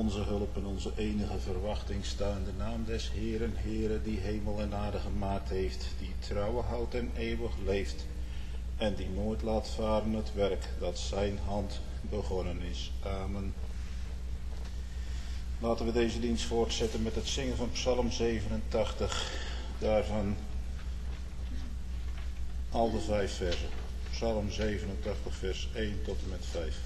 onze hulp en onze enige verwachting sta in de naam des Heeren, Heere, die hemel en aarde gemaakt heeft, die trouwe houdt en eeuwig leeft, en die nooit laat varen het werk dat zijn hand begonnen is. Amen. Laten we deze dienst voortzetten met het zingen van Psalm 87, daarvan al de 5 versen. Psalm 87, vers 1 tot en met 5.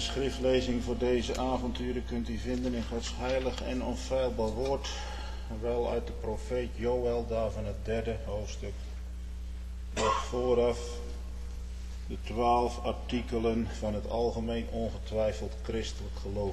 schriftlezing voor deze avonturen kunt u vinden in Gods heilig en onfeilbaar woord, wel uit de profeet Joël, daar van het 3e hoofdstuk. Nog vooraf de 12 artikelen van het algemeen ongetwijfeld christelijk geloof.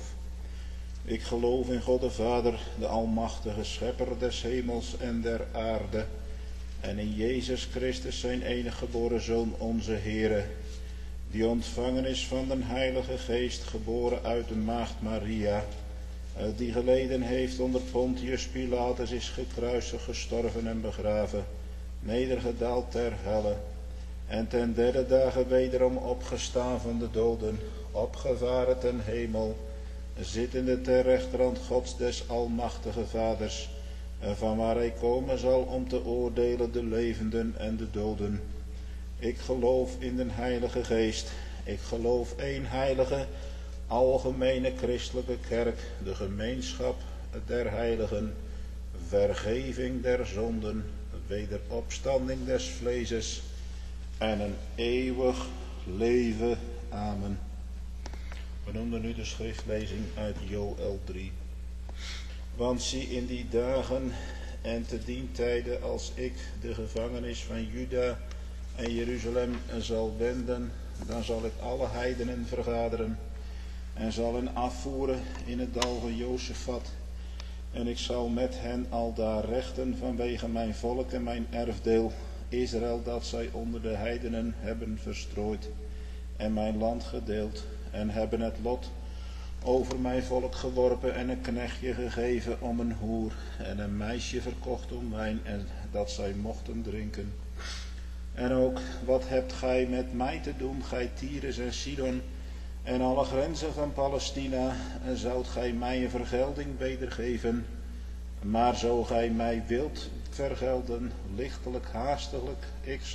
Ik geloof in God de Vader, de almachtige schepper des hemels en der aarde, en in Jezus Christus zijn enige geboren Zoon, onze Heere, die ontvangen is van den Heilige Geest, geboren uit de maagd Maria, die geleden heeft onder Pontius Pilatus, is gekruisigd, gestorven en begraven, nedergedaald ter helle, en ten 3e dagen wederom opgestaan van de doden, opgevaren ten hemel, zittende ter rechterhand Gods des almachtige Vaders, van waar hij komen zal om te oordelen de levenden en de doden. Ik geloof in den Heilige Geest. Ik geloof één heilige, algemene christelijke kerk, de gemeenschap der heiligen, vergeving der zonden, wederopstanding des vleeses en een eeuwig leven. Amen. We noemen nu de schriftlezing uit Joël 3. Want zie, in die dagen en te dien tijde, als ik de gevangenis van Juda en Jeruzalem zal wenden, dan zal ik alle heidenen vergaderen en zal hen afvoeren in het dal van Jozefat. En ik zal met hen aldaar rechten vanwege mijn volk en mijn erfdeel, Israël, dat zij onder de heidenen hebben verstrooid en mijn land gedeeld, en hebben het lot over mijn volk geworpen en een knechtje gegeven om een hoer en een meisje verkocht om wijn, en dat zij mochten drinken. En ook, wat hebt gij met mij te doen, gij Tyrus en Sidon en alle grenzen van Palestina, en zoudt gij mij een vergelding wedergeven? Maar zo gij mij wilt vergelden, lichtelijk, haastiglijk,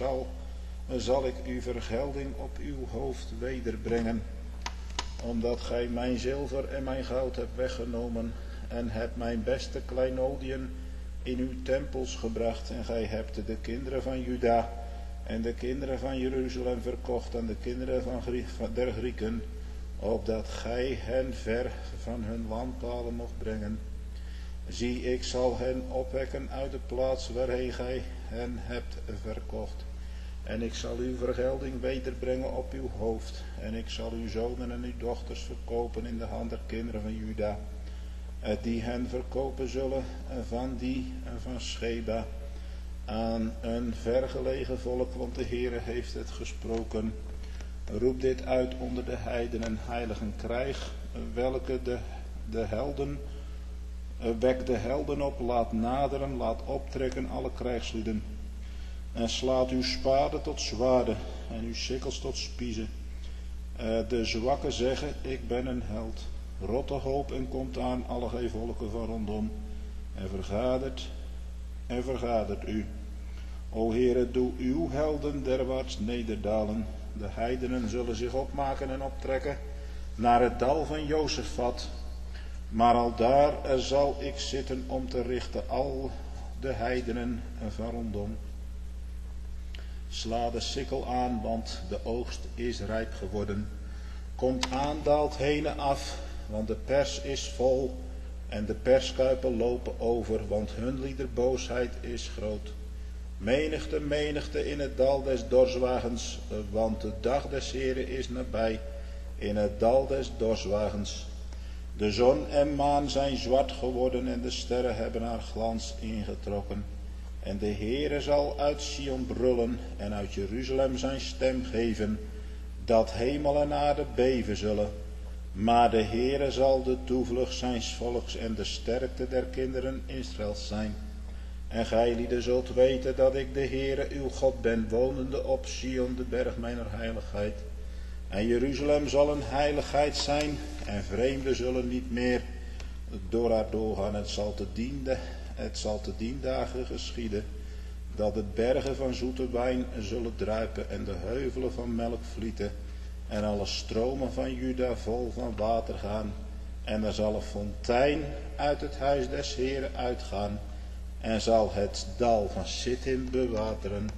zal ik uw vergelding op uw hoofd wederbrengen. Omdat gij mijn zilver en mijn goud hebt weggenomen en hebt mijn beste kleinodiën in uw tempels gebracht, en gij hebt de kinderen van Juda en de kinderen van Jeruzalem verkocht aan de kinderen der Grieken, opdat gij hen ver van hun landpalen mocht brengen. Zie, ik zal hen opwekken uit de plaats waarheen gij hen hebt verkocht. En ik zal uw vergelding wederbrengen op uw hoofd. En ik zal uw zonen en uw dochters verkopen in de hand der kinderen van Juda, die hen verkopen zullen van die van Sheba aan een vergelegen volk, want de Heere heeft het gesproken. Roep dit uit onder de heidenen, heiligen krijg, welke de helden, wek de helden op, laat naderen, laat optrekken alle krijgslieden. En slaat uw spaden tot zwaarden en uw sikkels tot spiezen. De zwakken zeggen, ik ben een held. Rotte hoop en komt aan alle volken van rondom. En vergadert u. O Heere, doe uw helden derwaarts nederdalen. De heidenen zullen zich opmaken en optrekken naar het dal van Jozefat. Maar aldaar zal ik zitten om te richten al de heidenen van rondom. Sla de sikkel aan, want de oogst is rijp geworden. Komt aan, daalt henen af, want de pers is vol en de perskuipen lopen over, want hun liederboosheid is groot. Menigte in het dal des dorswagens, want de dag des Heren is nabij, in het dal des dorswagens. De zon en maan zijn zwart geworden en de sterren hebben haar glans ingetrokken. En de Heere zal uit Sion brullen en uit Jeruzalem zijn stem geven, dat hemel en aarde beven zullen. Maar de Heere zal de toevlucht zijns volks en de sterkte der kinderen Israëls zijn. En gij lieden zult weten dat ik de Heere uw God ben, wonende op Sion, de berg mijner heiligheid. En Jeruzalem zal een heiligheid zijn, en vreemden zullen niet meer door haar doorgaan. Het zal te dien dagen geschieden, dat de bergen van zoete wijn zullen druipen en de heuvelen van melk vlieten, en alle stromen van Juda vol van water gaan. En er zal een fontein uit het huis des Heeren uitgaan, en zal het dal van Sittim bewateren.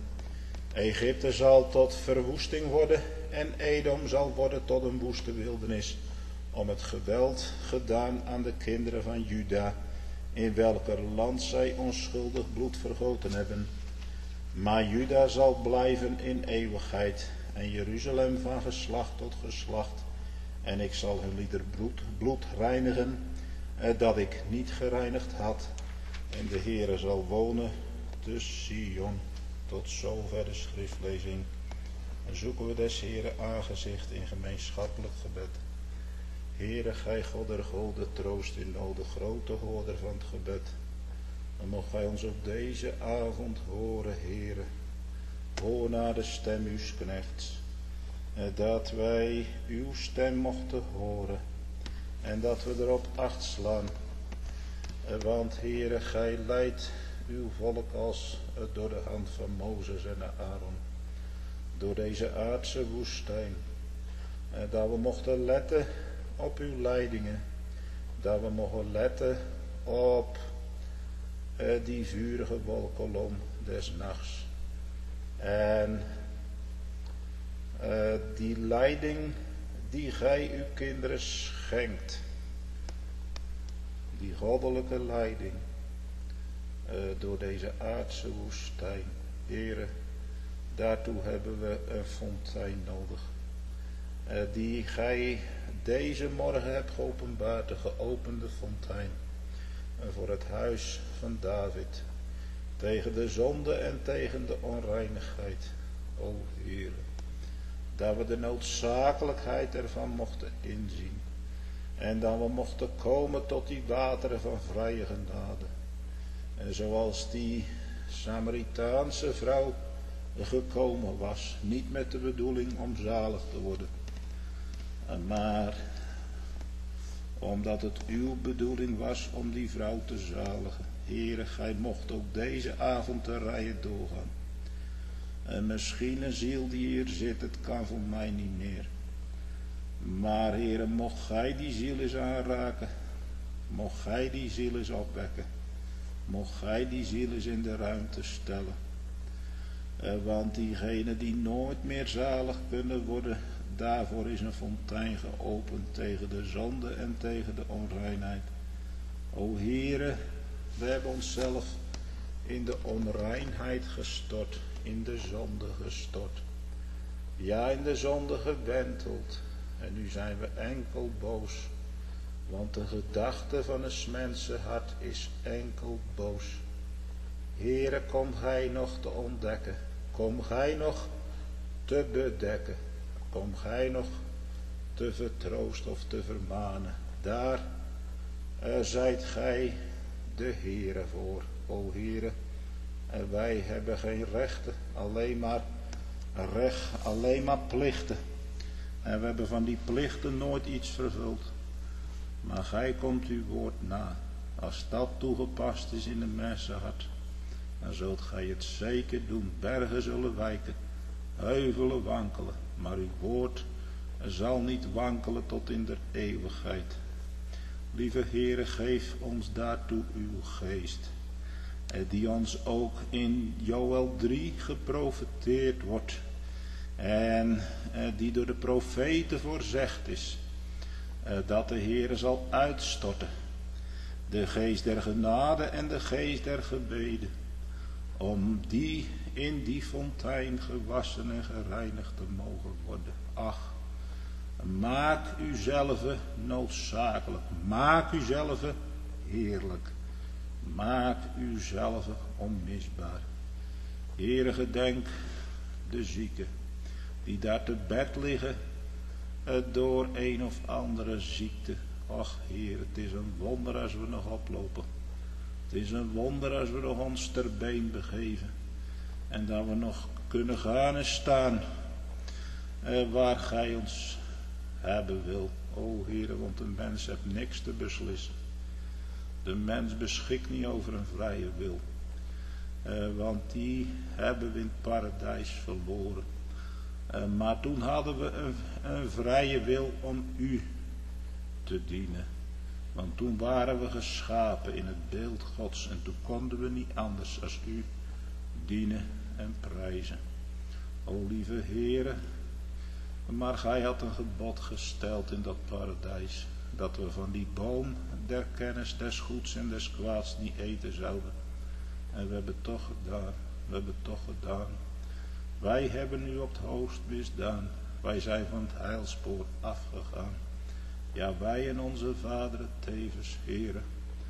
Egypte zal tot verwoesting worden, en Edom zal worden tot een woeste wildernis. om het geweld gedaan aan de kinderen van Juda, in welker land zij onschuldig bloed vergoten hebben. Maar Juda zal blijven in eeuwigheid en Jeruzalem van geslacht tot geslacht. En ik zal hun lieder bloed reinigen, dat ik niet gereinigd had. En de Heere zal wonen te Sion. Tot zover de schriftlezing. En zoeken we des Heere aangezicht in gemeenschappelijk gebed. Heere, gij God der goden, troost in nood, grote hoorder van het gebed. Dan mocht gij ons op deze avond horen, Heere. Hoor naar de stem uws knechts. Dat wij uw stem mochten horen. En dat we erop acht slaan. Want Heere, gij leidt uw volk als door de hand van Mozes en Aaron. Door deze aardse woestijn. Dat we mochten letten op uw leidingen. Dat we mogen letten op die vurige wolkolom des nachts. En die leiding die gij uw kinderen schenkt. Die goddelijke leiding door deze aardse woestijn. Heere, daartoe hebben we een fontein nodig. Die gij deze morgen hebt geopenbaard, de geopende fontein. Voor het huis van David. Tegen de zonde en tegen de onreinigheid. O Heere. Dat we de noodzakelijkheid ervan mochten inzien. En dat we mochten komen tot die wateren van vrije genade. En zoals die Samaritaanse vrouw gekomen was. Niet met de bedoeling om zalig te worden. Maar omdat het uw bedoeling was om die vrouw te zaligen. Heere, gij mocht ook deze avond de rijen doorgaan. En misschien een ziel die hier zit, het kan voor mij niet meer. Maar Heere, mocht gij die ziel eens aanraken. Mocht gij die ziel eens opwekken. Mocht gij die ziel eens in de ruimte stellen. Want diegenen die nooit meer zalig kunnen worden, daarvoor is een fontein geopend tegen de zonde en tegen de onreinheid. O Heere, we hebben onszelf in de onreinheid gestort, in de zonde gestort. Ja, in de zonde gewenteld. En nu zijn we enkel boos. Want de gedachte van een mensenhart is enkel boos. Heere, kom gij nog te ontdekken. Kom gij nog te bedekken. Kom gij nog te vertroosten of te vermanen. Daar zijt gij de Heere voor, o Heere. En wij hebben geen rechten, alleen maar plichten. En we hebben van die plichten nooit iets vervuld. Maar gij komt uw woord na. Als dat toegepast is in een mensenhart, dan zult gij het zeker doen. Bergen zullen wijken, heuvelen wankelen, maar uw woord zal niet wankelen tot in der eeuwigheid. Lieve Heere, geef ons daartoe uw geest, die ons ook in Joël 3 geprofeteerd wordt en die door de profeten voorzegd is, dat de Heere zal uitstorten, de geest der genade en de geest der gebeden, om die in die fontein gewassen en gereinigd te mogen worden. Ach, maak uzelf noodzakelijk, maak uzelf heerlijk, maak uzelf onmisbaar. Heere, gedenk de zieken die daar te bed liggen door een of andere ziekte. Ach Heer, het is een wonder als we nog oplopen. Het is een wonder als we nog ons ter been begeven. En dat we nog kunnen gaan en staan waar gij ons hebben wil. O Heer, want de mens heeft niks te beslissen. De mens beschikt niet over een vrije wil. Want die hebben we in het paradijs verloren. Maar toen hadden we een vrije wil om u te dienen. Want toen waren we geschapen in het beeld Gods. En toen konden we niet anders als u dienen en prijzen. O lieve Heere, Maar gij had een gebod gesteld in dat paradijs, dat we van die boom der kennis des goeds en des kwaads niet eten zouden. En we hebben het toch gedaan, we hebben het toch gedaan. Wij hebben u op het hoogst misdaan, wij zijn van het heilspoor afgegaan. Ja, wij en onze vaderen tevens, Heere.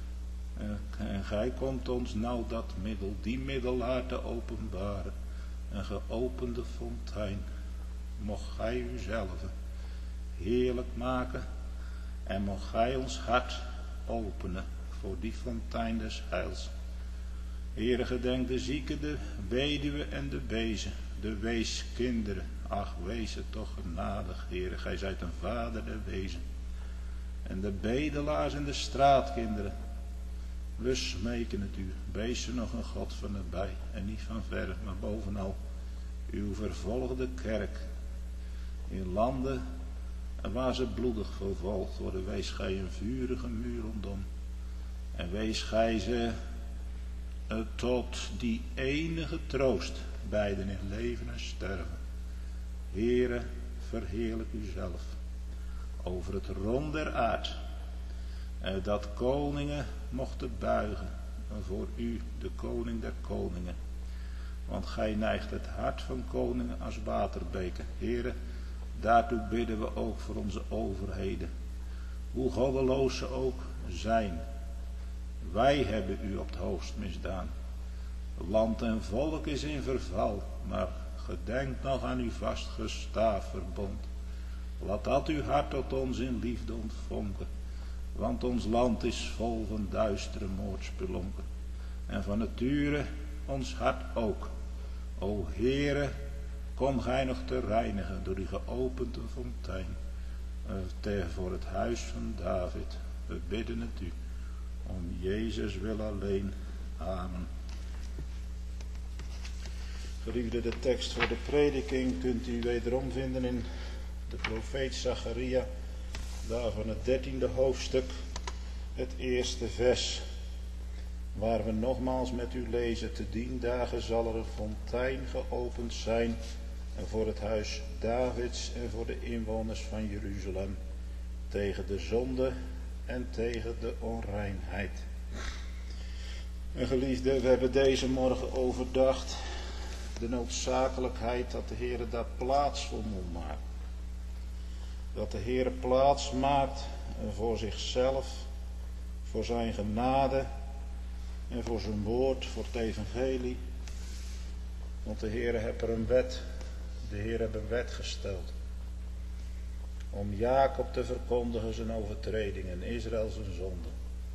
En gij komt ons nou dat middel, die middelaar te openbaren. Een geopende fontein, mocht gij uzelf heerlijk maken. En mocht gij ons hart openen voor die fontein des heils. Heere, gedenk de zieke, de weduwe en de bezen, de weeskinderen. Ach, wees het toch genadig, Heere, gij zijt een vader der wezen. En de bedelaars en de straatkinderen. We smeken het u, wees er nog een God van nabij, en niet van ver, maar bovenal uw vervolgde kerk. In landen waar ze bloedig vervolgd worden, wees gij een vurige muur rondom. En wees gij ze tot die enige troost, beiden in leven en sterven. Heere, verheerlijk uzelf over het rond der aard, dat koningen mochten buigen voor u, de koning der koningen. Want gij neigt het hart van koningen als waterbeken. Heere, daartoe bidden we ook voor onze overheden, hoe goddeloos ze ook zijn. Wij hebben u op het hoogst misdaan. Land en volk is in verval, maar gedenk nog aan uw vastgestaafd verbond. Laat dat uw hart tot ons in liefde ontvonken, want ons land is vol van duistere moordspelonken. En van nature ons hart ook. O Heere, kom gij nog te reinigen door die geopende fontein, voor het huis van David. We bidden het u, om Jezus wil alleen. Amen. Geliefde, de tekst voor de prediking kunt u wederom vinden in de profeet Zacharia, daarvan het 13e hoofdstuk, het eerste vers, waar we nogmaals met u lezen: te dien dagen zal er een fontein geopend zijn, en voor het huis Davids en voor de inwoners van Jeruzalem, tegen de zonde en tegen de onreinheid. En geliefde, we hebben deze morgen overdacht de noodzakelijkheid dat de Heer daar plaats voor moet maken. Dat de Heer plaats maakt voor zichzelf, voor zijn genade en voor zijn woord, voor het evangelie. Want de Heer heeft een wet gesteld. Om Jacob te verkondigen zijn overtredingen en Israël zijn zonde.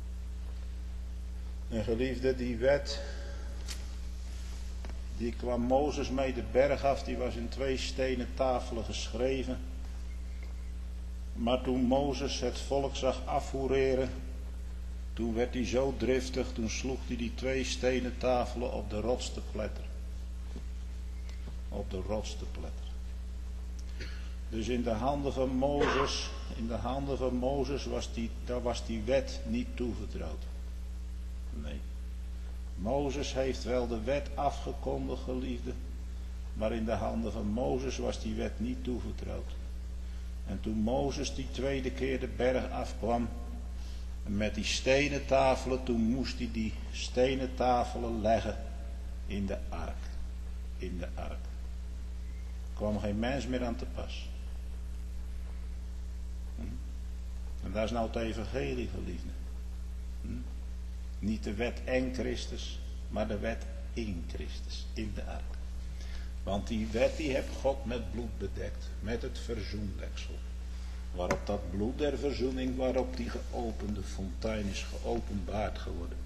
En geliefde, die wet, die kwam Mozes mee de berg af, die was in 2 stenen tafelen geschreven. Maar toen Mozes het volk zag afhoereren, toen werd hij zo driftig, toen sloeg hij die 2 stenen tafelen op de rots te pletteren. Op de rots te pletteren. Dus in de handen van Mozes was die wet niet toevertrouwd. Nee. Mozes heeft wel de wet afgekondigd, geliefde, maar in de handen van Mozes was die wet niet toevertrouwd. En toen Mozes die 2e keer de berg afkwam met die stenen tafelen, toen moest hij die stenen tafelen leggen in de ark. In de ark. Er kwam geen mens meer aan te pas. En daar is nou het evangelie, geliefde. Niet de wet en Christus, maar de wet in Christus, in de ark. Want die wet die heeft God met bloed bedekt, met het verzoendeksel. Waarop dat bloed der verzoening, waarop die geopende fontein is geopenbaard geworden.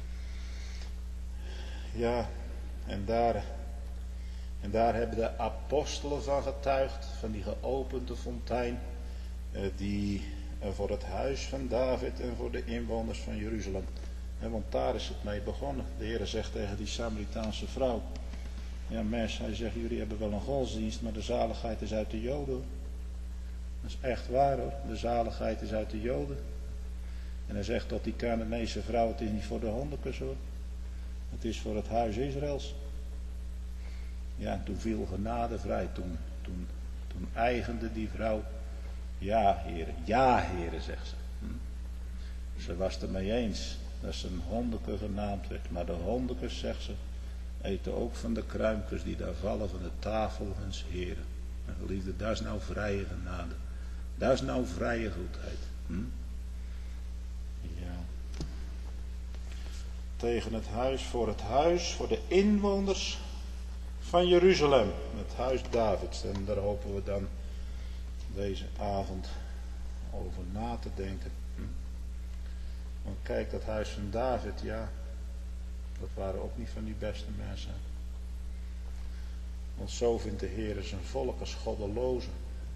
Ja, en daar hebben de apostelen van getuigd, van die geopende fontein, die voor het huis van David en voor de inwoners van Jeruzalem. Want daar is het mee begonnen. De Heer zegt tegen die Samaritaanse vrouw: ja, mens, hij zegt, jullie hebben wel een godsdienst, maar de zaligheid is uit de Joden. Dat is echt waar hoor, de zaligheid is uit de Joden. En hij zegt tot die Canaanese vrouw: het is niet voor de hondenkus hoor, het is voor het huis Israëls. Ja, toen viel genade vrij, toen Toen eigende die vrouw, ja heren, zegt ze. Ze was het ermee eens dat ze een hondeke genaamd werd. Maar de hondekes, zegt ze, eten ook van de kruimkes die daar vallen van de tafel huns heren. En geliefde, dat is nou vrije genade. Dat is nou vrije goedheid. Ja. Tegen het huis, voor de inwoners van Jeruzalem. Het huis Davids. En daar hopen we dan deze avond over na te denken. Want kijk, dat huis van David, ja, dat waren ook niet van die beste mensen. Want zo vindt de Heer zijn volk als goddelozen.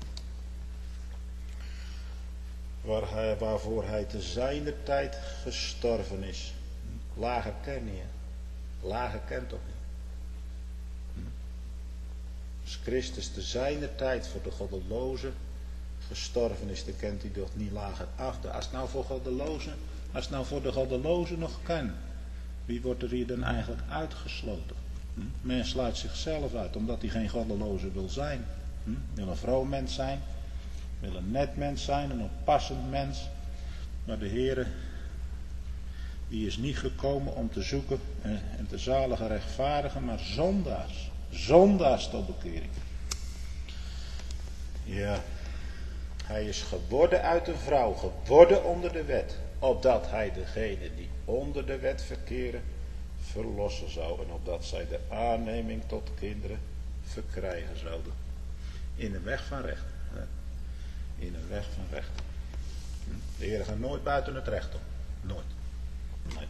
Waarvoor hij te zijner tijd gestorven is. Lager ken je. Lager kent toch niet. Als Christus te zijner tijd voor de goddelozen gestorven is, dan kent hij toch niet lager af. Als het nou voor de goddelozen nog kan, wie wordt er hier dan eigenlijk uitgesloten? Men sluit zichzelf uit, omdat hij geen goddeloze wil zijn. Wil een vroom mens zijn, wil een net mens zijn, een oppassend mens. Maar de Heere, die is niet gekomen om te zoeken en te zaligen rechtvaardigen, maar zondaars. Zondaars tot bekering. Ja, hij is geboren uit een vrouw, geboren onder de wet, opdat hij degene die onder de wet verkeren verlossen zou en opdat zij de aanneming tot kinderen verkrijgen zouden. In een weg van recht. In een weg van recht. De Heer gaat nooit buiten het recht om. Nooit. Nee.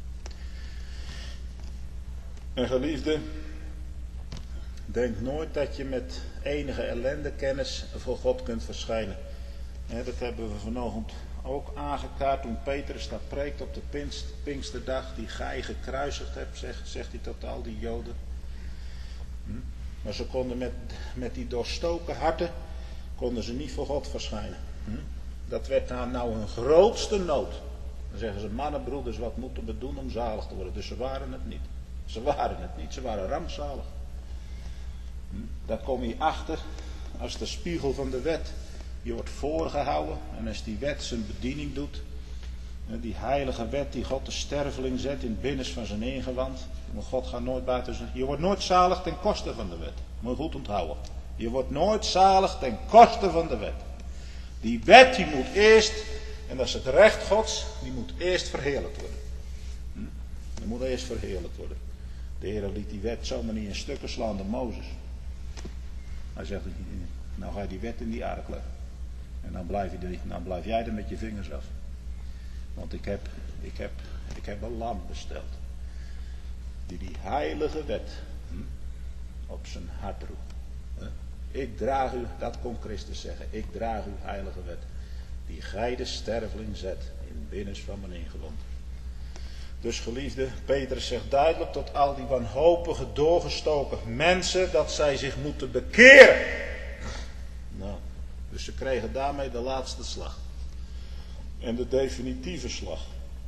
En geliefde, denk nooit dat je met enige ellendekennis voor God kunt verschijnen. Dat hebben we vanochtend ook aangekaart toen Petrus dat preekt op de Pinksterdag, die gij gekruisigd hebt, zegt hij tot al die Joden. Maar ze konden met die doorstoken harten, konden ze niet voor God verschijnen. Dat werd nou hun grootste nood. Dan zeggen ze, mannen, broeders, wat moeten we doen om zalig te worden? Dus ze waren het niet. Ze waren rampzalig. Daar kom je achter als de spiegel van de wet. Je wordt voorgehouden en als die wet zijn bediening doet, die heilige wet die God de sterveling zet in het binnenste van zijn ingewand, maar God gaat nooit buiten zijn. Je wordt nooit zalig ten koste van de wet. Moet je goed onthouden. Je wordt nooit zalig ten koste van de wet. Die wet die moet eerst, en dat is het recht Gods, die moet eerst verheerlijkt worden. Die moet eerst verheerlijkt worden. De Heer liet die wet zomaar niet in stukken slaan door Mozes. Hij zegt, nou ga je die wet in die ark leggen. En dan blijf jij er met je vingers af. Want ik heb een lam besteld. Die heilige wet op zijn hart droeg. Ik draag u, dat kon Christus zeggen. Ik draag uw heilige wet. Die gij de sterveling zet in het binnenste van mijn ingewand. Dus geliefde, Petrus zegt duidelijk tot al die wanhopige, doorgestoken mensen dat zij zich moeten bekeren. Nou, dus ze kregen daarmee de laatste slag. En de definitieve slag.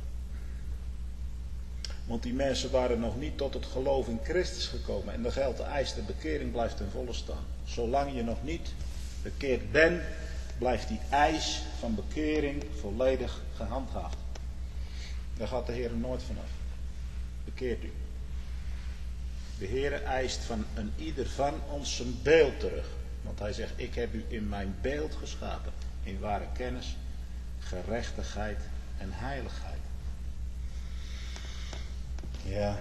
Want die mensen waren nog niet tot het geloof in Christus gekomen. En dan geldt de eis, de bekering blijft ten volle staan. Zolang je nog niet bekeerd bent, blijft die eis van bekering volledig gehandhaafd. Daar gaat de Heer nooit vanaf. Bekeert u. De Heer eist van een ieder van ons zijn beeld terug. Want hij zegt, ik heb u in mijn beeld geschapen. In ware kennis, gerechtigheid en heiligheid. Ja.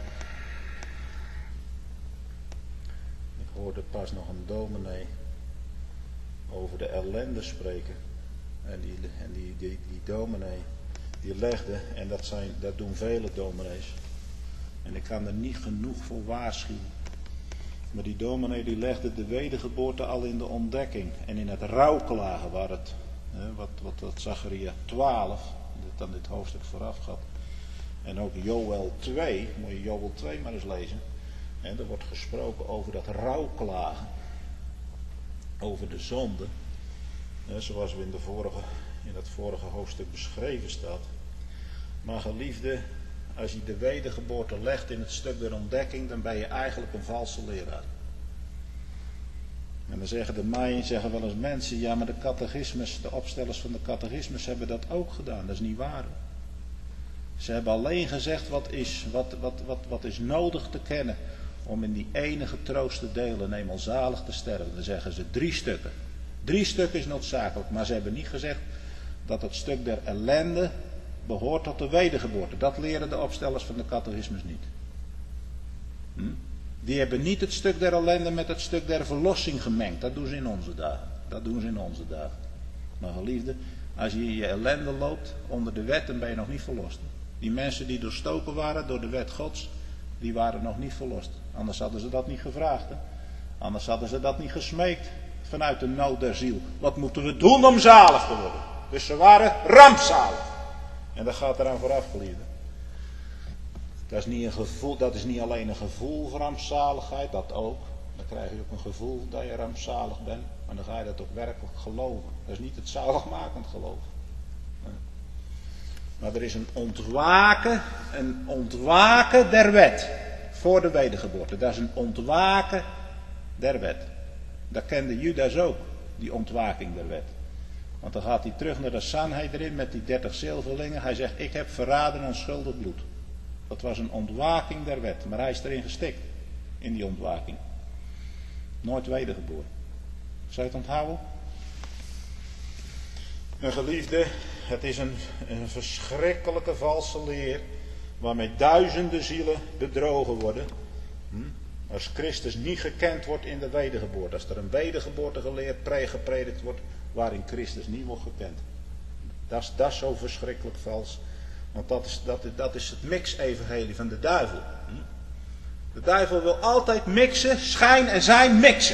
Ik hoorde pas nog een dominee over de ellende spreken. En die dominee, die legde, en dat doen vele dominees. En ik kan er niet genoeg voor waarschuwen. Maar die dominee die legde de wedergeboorte al in de ontdekking. En in het rouwklagen, waar het, wat Zacharia 12, dat dan dit hoofdstuk vooraf gaat. En ook Joël 2, moet je Joël 2 maar eens lezen. En er wordt gesproken over dat rouwklagen. Over de zonde. Zoals we in het vorige hoofdstuk beschreven staat. Maar geliefde, als je de wedergeboorte legt in het stuk der ontdekking, dan ben je eigenlijk een valse leraar. dan zeggen wel eens mensen, ja maar de catechismus, de opstellers van de catechismus hebben dat ook gedaan. Dat is niet waar. Ze hebben alleen gezegd wat is nodig te kennen om in die enige troost te delen, eenmaal zalig te sterven. Dan zeggen ze 3 stukken. 3 stukken is noodzakelijk, maar ze hebben niet gezegd dat het stuk der ellende behoort tot de wedergeboorte. Dat leren de opstellers van de catechismus niet. Die hebben niet het stuk der ellende met het stuk der verlossing gemengd. Dat doen ze in onze dagen. Maar geliefde, als je in je ellende loopt onder de wet, dan ben je nog niet verlost. Die mensen die doorstoken waren door de wet Gods, die waren nog niet verlost. Anders hadden ze dat niet gevraagd. Hè? Anders hadden ze dat niet gesmeekt vanuit de nood der ziel. Wat moeten we doen om zalig te worden? Dus ze waren rampzalig. En dat gaat eraan vooraf, geliefde. Dat is niet een gevoel, dat is niet alleen een gevoel van rampzaligheid, dat ook. Dan krijg je ook een gevoel dat je rampzalig bent. Maar dan ga je dat ook werkelijk geloven. Dat is niet het zaligmakend geloof. Nee. Maar er is een ontwaken der wet. Voor de wedergeboorte. Dat is een ontwaken der wet. Dat kende Judas ook, die ontwaking der wet. Want dan gaat hij terug naar de Sanhedrin met die 30 zilverlingen. Hij zegt, ik heb verraden onschuldig bloed. Dat was een ontwaking der wet. Maar hij is erin gestikt. In die ontwaking. Nooit wedergeboren. Zou je het onthouden? Een geliefde, het is een verschrikkelijke valse leer. Waarmee duizenden zielen bedrogen worden. Als Christus niet gekend wordt in de wedergeboorte. Als er een wedergeboorte gepredikt wordt waarin Christus niet wordt gekend. Dat is zo verschrikkelijk vals. Want dat is het mix-evangelie van de duivel. De duivel wil altijd mixen, schijn en zijn mixen.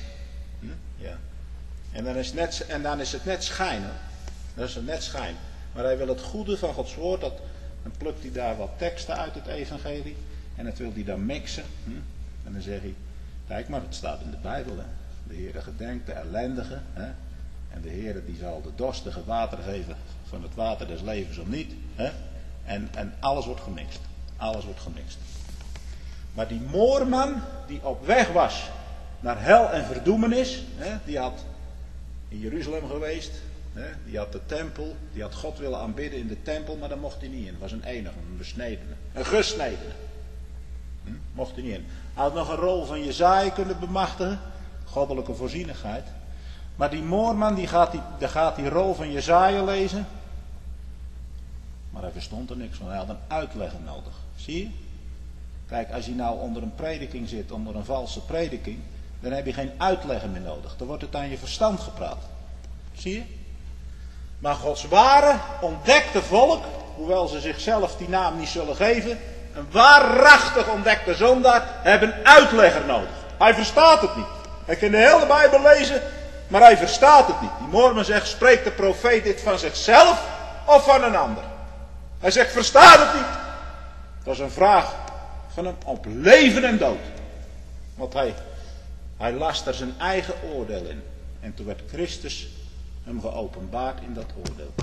Ja. En dan is het net schijn. Dat is het net schijn. Maar hij wil het goede van Gods woord, dan plukt hij daar wat teksten uit het evangelie. En dat wil hij dan mixen. En dan zegt hij, kijk maar, het staat in de Bijbel. Hè. De Heere gedenkt de ellendige. Hè. En de Heere die zal de dorstige water geven van het water des levens of niet. Hè. En alles wordt gemixt. Alles wordt gemixt. Maar die moorman die op weg was naar hel en verdoemenis. Hè, die had in Jeruzalem geweest. Hè, die had de tempel. Die had God willen aanbidden in de tempel. Maar daar mocht hij niet in. Het was een enige, een besnedene. Een gesnedene. Mocht hij niet in. Hij had nog een rol van Jesaja kunnen bemachtigen. Goddelijke voorzienigheid. Maar die moorman die gaat die rol van Jesaja lezen. Maar hij verstond er niks van. Hij had een uitlegger nodig. Zie je? Kijk, als je nou onder een prediking zit, onder een valse prediking, dan heb je geen uitlegger meer nodig. Dan wordt het aan je verstand gepraat. Zie je? Maar Gods ware, ontdekte volk, hoewel ze zichzelf die naam niet zullen geven, een waarachtig ontdekte zondaar, hebben een uitlegger nodig. Hij verstaat het niet. Hij kan de hele Bijbel lezen, maar hij verstaat het niet. Die moorman zegt, spreekt de profeet dit van zichzelf of van een ander? Hij zegt, verstaat het niet. Dat is een vraag van hem op leven en dood. Want hij las er zijn eigen oordeel in. En toen werd Christus hem geopenbaard in dat oordeel.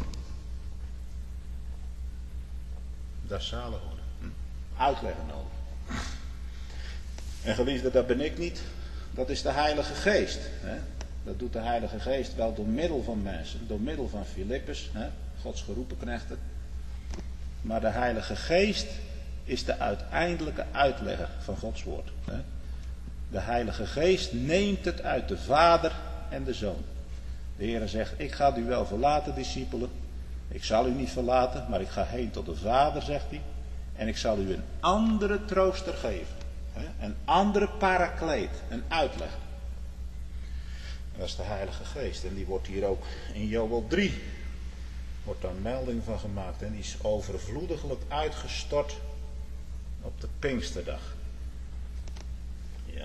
Dat is zalig worden. Uitleggen nodig. En geliefde, dat ben ik niet. Dat is de Heilige Geest. Hè? Dat doet de Heilige Geest wel door middel van mensen. Door middel van Filippus. Hè? Gods geroepen knechten. Maar de Heilige Geest is de uiteindelijke uitlegger van Gods woord. Hè? De Heilige Geest neemt het uit de Vader en de Zoon. De Heer zegt, ik ga u wel verlaten, discipelen. Ik zal u niet verlaten, maar ik ga heen tot de Vader, zegt hij. En ik zal u een andere trooster geven. Hè? Een andere parakleet, een uitlegger. Dat is de Heilige Geest. En die wordt hier ook in Joël 3. Wordt daar melding van gemaakt. En die is overvloediglijk uitgestort op de Pinksterdag. Ja.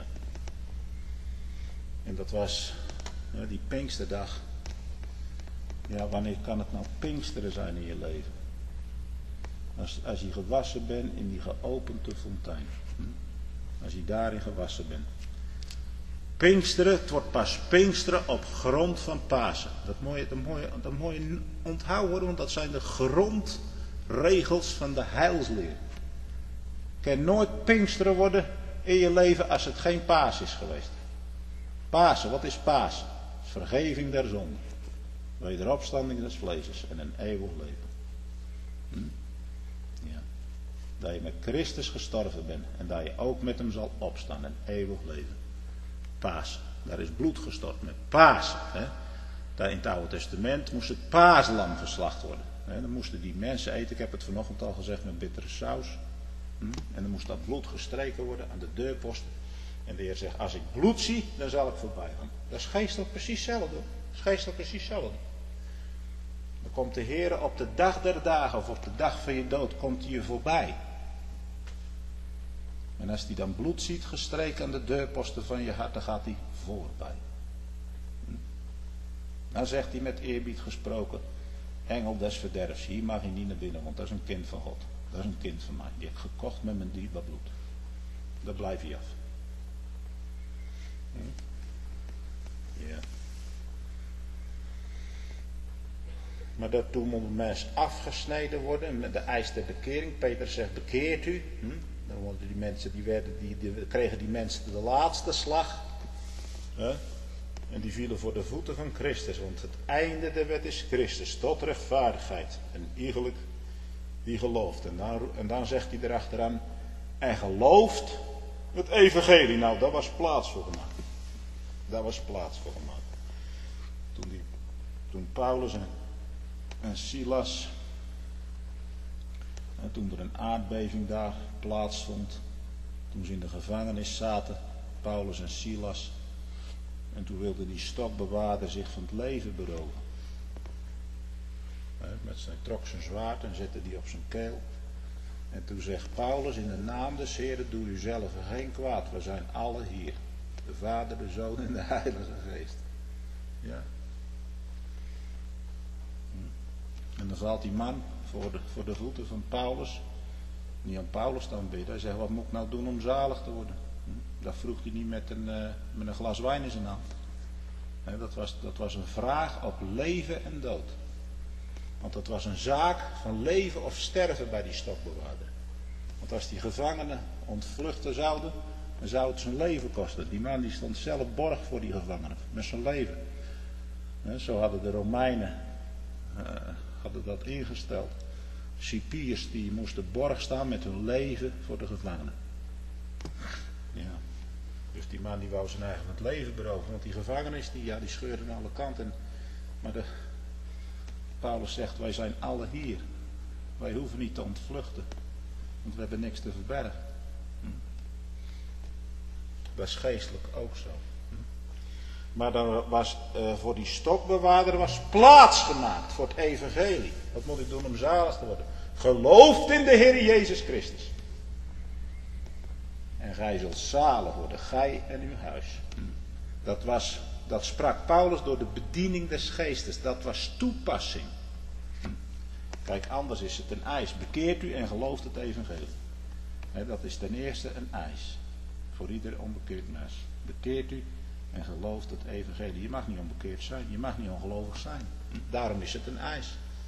En dat was die Pinksterdag. Ja, wanneer kan het nou Pinksteren zijn in je leven? Als je gewassen bent in die geopende fontein. Als je daarin gewassen bent. Pinksteren, het wordt pas Pinksteren op grond van Pasen. Dat moet je onthouden, want dat zijn de grondregels van de heilsleer. Het kan nooit Pinksteren worden in je leven als het geen Paas is geweest. Pasen, wat is Pasen? Het is vergeving der zonden. Wederopstanding des vlees en een eeuwig leven. Ja. Dat je met Christus gestorven bent en dat je ook met hem zal opstaan, een eeuwig leven. Pasen, daar is bloed gestort met Pasen. Hè? Daar in het Oude Testament moest het paaslam geslacht worden. Hè? Dan moesten die mensen eten, ik heb het vanochtend al gezegd, met bittere saus. En dan moest dat bloed gestreken worden aan de deurposten. En de Heer zegt, als ik bloed zie, dan zal ik voorbij gaan. Dat is geestelijk precies hetzelfde. Dat is geestelijk precies hetzelfde. Dan komt de Heer op de dag der dagen, of op de dag van je dood, komt hij je voorbij. En als hij dan bloed ziet gestreken aan de deurposten van je hart, dan gaat hij voorbij. Dan zegt hij met eerbied gesproken, engel des verderfs, hier mag je niet naar binnen, want dat is een kind van God. Dat is een kind van mij, die heb ik gekocht met mijn dierbaar bloed. Daar blijf je af. Ja. Maar daartoe moet een mens afgesneden worden met de eis der bekering. Peter zegt, bekeert u. Dan worden die mensen, kregen die mensen de laatste slag. En die vielen voor de voeten van Christus. Want het einde der wet is Christus, tot rechtvaardigheid. En iegelijk die gelooft. En dan zegt hij erachteraan, en gelooft het evangelie. Nou, daar was plaats voor gemaakt. Daar was plaats voor gemaakt. Toen Paulus en Silas, en toen er een aardbeving daar plaatsvond, toen ze in de gevangenis zaten, Paulus en Silas, en toen wilde die stokbewaarder zich van het leven beroven. Hij trok zijn zwaard en zette die op zijn keel. En toen zegt Paulus, in de naam des Heeren, doe u zelf geen kwaad, we zijn alle hier. De Vader, de Zoon en de Heilige Geest. Ja. En dan valt die man voor de voeten van Paulus. Niet aan Paulus dan bidden. Hij zegt, wat moet ik nou doen om zalig te worden? Dat vroeg hij niet met een glas wijn in zijn hand. Dat was een vraag op leven en dood. Want dat was een zaak van leven of sterven bij die stokbewaarder. Want als die gevangenen ontvluchten zouden, dan zou het zijn leven kosten. Die man die stond zelf borg voor die gevangenen, met zijn leven. Zo hadden de Romeinen dat ingesteld. Cipiers die moesten borg staan met hun leven voor de gevangenen. Ja. Dus die man die wou zijn eigen het leven beroven. Want die gevangenis die scheurden aan alle kanten. Maar Paulus zegt, wij zijn alle hier. Wij hoeven niet te ontvluchten. Want we hebben niks te verbergen. Dat is geestelijk ook zo. Maar dan was voor die stokbewaarder was plaats gemaakt voor het evangelie. Wat moet ik doen om zalig te worden? Gelooft in de Heer Jezus Christus. En gij zult zalig worden, gij en uw huis. Dat sprak Paulus door de bediening des geestes. Dat was toepassing. Kijk, anders is het een eis. Bekeert u en gelooft het evangelie. Dat is ten eerste een eis. Voor ieder onbekeerd mens. Bekeert u en gelooft het evangelie. Je mag niet onbekeerd zijn. Je mag niet ongelovig zijn. Daarom is het een eis.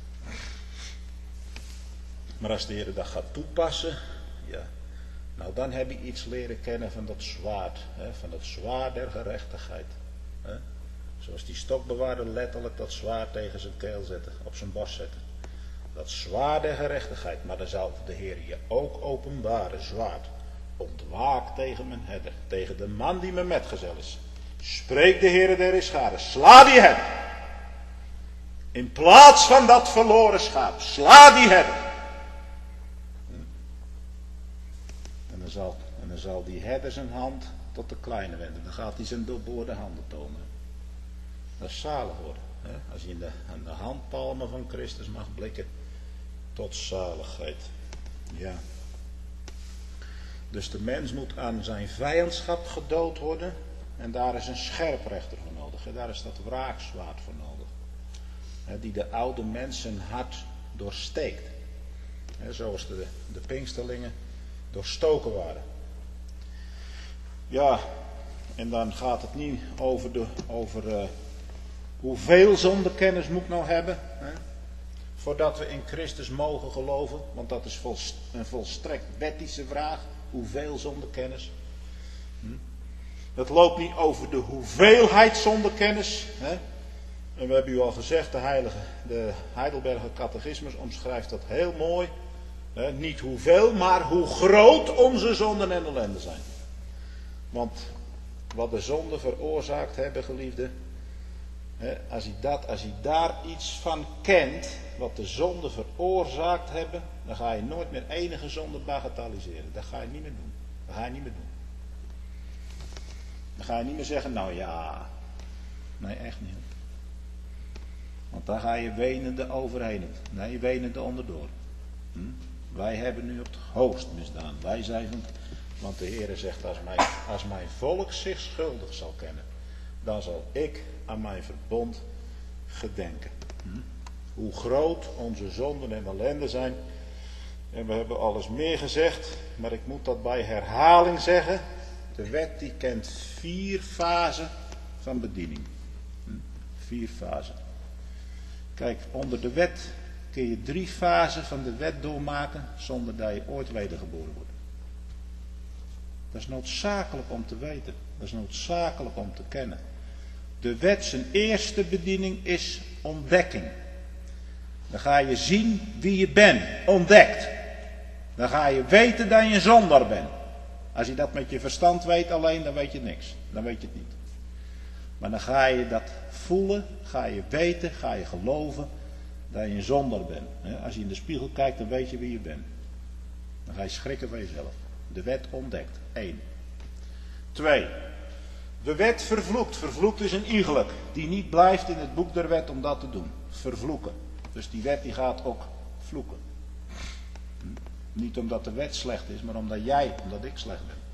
Maar als de Heer dat gaat toepassen. Ja. Nou, dan heb je iets leren kennen van dat zwaard. Van dat zwaard der gerechtigheid. Zoals die stokbewaarder letterlijk dat zwaard tegen zijn keel zetten. Op zijn borst zetten. Dat zwaard der gerechtigheid. Maar dan zal de Heer je ook openbaren. Zwaard. Ontwaak tegen mijn herder. Tegen de man die mijn metgezel is. Spreek de Heere der Heerscharen. Sla die herder. In plaats van dat verloren schaap. Sla die herder. En dan zal die herder zijn hand tot de kleine wenden. Dan gaat hij zijn doorboorde handen tonen. Dat is zalig worden. Als je aan de handpalmen van Christus mag blikken. Tot zaligheid. Ja. Dus de mens moet aan zijn vijandschap gedood worden. En daar is een scherprechter voor nodig. Daar is dat wraakzwaard voor nodig. Die de oude mens zijn hart doorsteekt. Zoals de Pinksterlingen doorstoken waren. Ja, en dan gaat het niet over hoeveel zondekennis moet ik nou hebben. Voordat we in Christus mogen geloven. Want dat is een volstrekt wettische vraag. Hoeveel zondekennis? Het loopt niet over de hoeveelheid zondekennis. Hè? En we hebben u al gezegd, de Heidelberger Catechismus omschrijft dat heel mooi. Hè? Niet hoeveel, maar hoe groot onze zonden en ellende zijn. Want wat de zonden veroorzaakt hebben, geliefden. Als je daar iets van kent, wat de zonden veroorzaakt hebben, dan ga je nooit meer enige zonde bagatelliseren. Dat ga je niet meer doen. Dat ga je niet meer doen. Dan ga je niet meer zeggen, nou ja, nee echt niet. Want daar ga je wenende overheen. Nee, wenende onderdoor. Wij hebben nu op het hoogst misdaan. Wij zijn want de Heere zegt, als mijn volk zich schuldig zal kennen, dan zal ik aan mijn verbond gedenken. Hoe groot onze zonden en ellende zijn. En we hebben alles meer gezegd, maar ik moet dat bij herhaling zeggen. De wet die kent 4 fasen van bediening. 4 fasen. Kijk, onder de wet kun je 3 fasen van de wet doormaken zonder dat je ooit wedergeboren wordt. Dat is noodzakelijk om te weten. Dat is noodzakelijk om te kennen. De wet, zijn eerste bediening is ontdekking. Dan ga je zien wie je bent. Ontdekt. Dan ga je weten dat je een zondaar bent. Als je dat met je verstand weet alleen, dan weet je niks. Dan weet je het niet. Maar dan ga je dat voelen, ga je weten, ga je geloven dat je een zondaar bent. Als je in de spiegel kijkt, dan weet je wie je bent. Dan ga je schrikken van jezelf. De wet ontdekt. 1. 2. De wet vervloekt. Vervloekt is een iegelijk die niet blijft in het boek der wet om dat te doen. Vervloeken. Dus die wet die gaat ook vloeken. Niet omdat de wet slecht is, maar omdat ik slecht ben.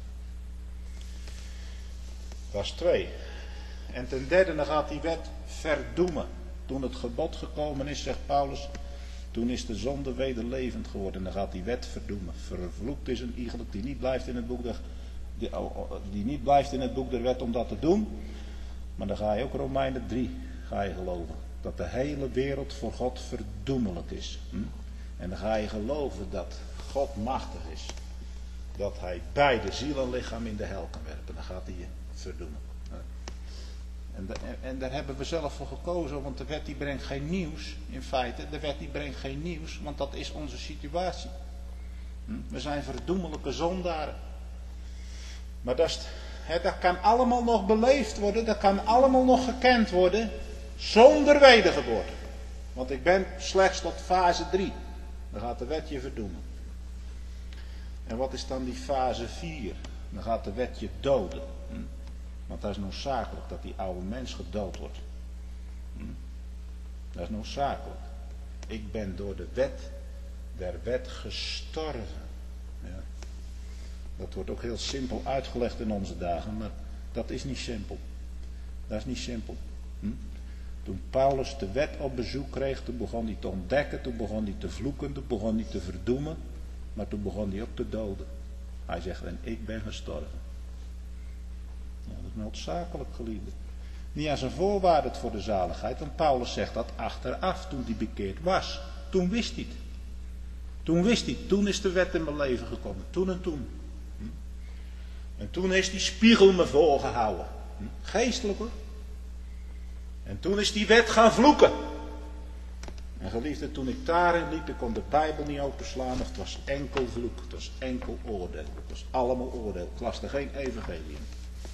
Dat is 2. En ten derde dan gaat die wet verdoemen. Toen het gebod gekomen is, zegt Paulus, toen is de zonde wederlevend geworden. En dan gaat die wet verdoemen. Vervloekt is een iegelijk die niet blijft in het boek der wet om dat te doen. Maar dan ga je ook Romeinen 3 ga je geloven. Dat de hele wereld voor God verdoemelijk is. En dan ga je geloven dat God machtig is. Dat hij beide ziel en lichaam in de hel kan werpen. Dan gaat hij je verdoemen. En daar hebben we zelf voor gekozen. Want de wet die brengt geen nieuws. In feite, de wet die brengt geen nieuws. Want dat is onze situatie. We zijn verdoemelijke zondaren. Maar dat kan allemaal nog beleefd worden. Dat kan allemaal nog gekend worden. Zonder wedergeboorte. Want ik ben slechts tot fase 3. Dan gaat de wet je verdoemen. En wat is dan die fase 4? Dan gaat de wet je doden. Want dat is noodzakelijk dat die oude mens gedood wordt. Dat is noodzakelijk. Ik ben door de wet der wet gestorven. Ja. Dat wordt ook heel simpel uitgelegd in onze dagen, maar dat is niet simpel. Dat is niet simpel. Toen Paulus de wet op bezoek kreeg, toen begon hij te ontdekken, toen begon hij te vloeken, toen begon hij te verdoemen, maar toen begon hij ook te doden. Hij zegt, en ik ben gestorven. Ja, dat is noodzakelijk, geliefden. Niet als een voorwaarde voor de zaligheid, want Paulus zegt dat achteraf, toen hij bekeerd was. Toen wist hij het. Toen wist hij het. Toen is de wet in mijn leven gekomen. Toen en toen. En toen is die spiegel me voorgehouden. Geestelijk hoor. En toen is die wet gaan vloeken. En geliefde, toen ik daarin liep, ik kon de Bijbel niet openslaan, of het was enkel vloek, het was enkel oordeel. Het was allemaal oordeel. Ik las er geen evangelie in.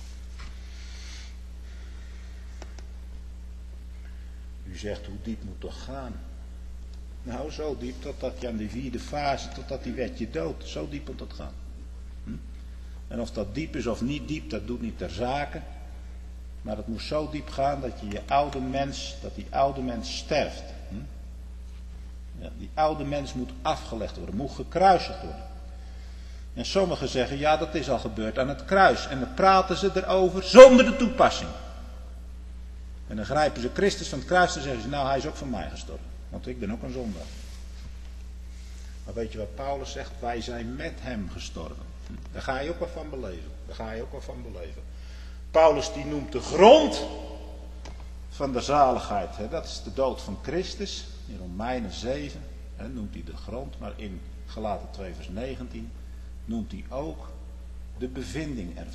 U zegt, hoe diep moet toch gaan? Nou, zo diep totdat je aan die 4e fase, totdat die wet je doodt. Zo diep moet dat gaan. En of dat diep is of niet diep, dat doet niet ter zake. Maar het moet zo diep gaan dat die oude mens sterft. Ja, die oude mens moet afgelegd worden, moet gekruisigd worden. En sommigen zeggen, ja dat is al gebeurd aan het kruis. En dan praten ze erover zonder de toepassing. En dan grijpen ze Christus van het kruis en zeggen ze, nou hij is ook van mij gestorven. Want ik ben ook een zondaar. Maar weet je wat Paulus zegt? Wij zijn met hem gestorven. Daar ga je ook wat van beleven. Daar ga je ook wat van beleven. Paulus die noemt de grond van de zaligheid. Hè? Dat is de dood van Christus. In Romeinen 7 hè, noemt hij de grond. Maar in Galaten 2 vers 19 noemt hij ook de bevinding ervan.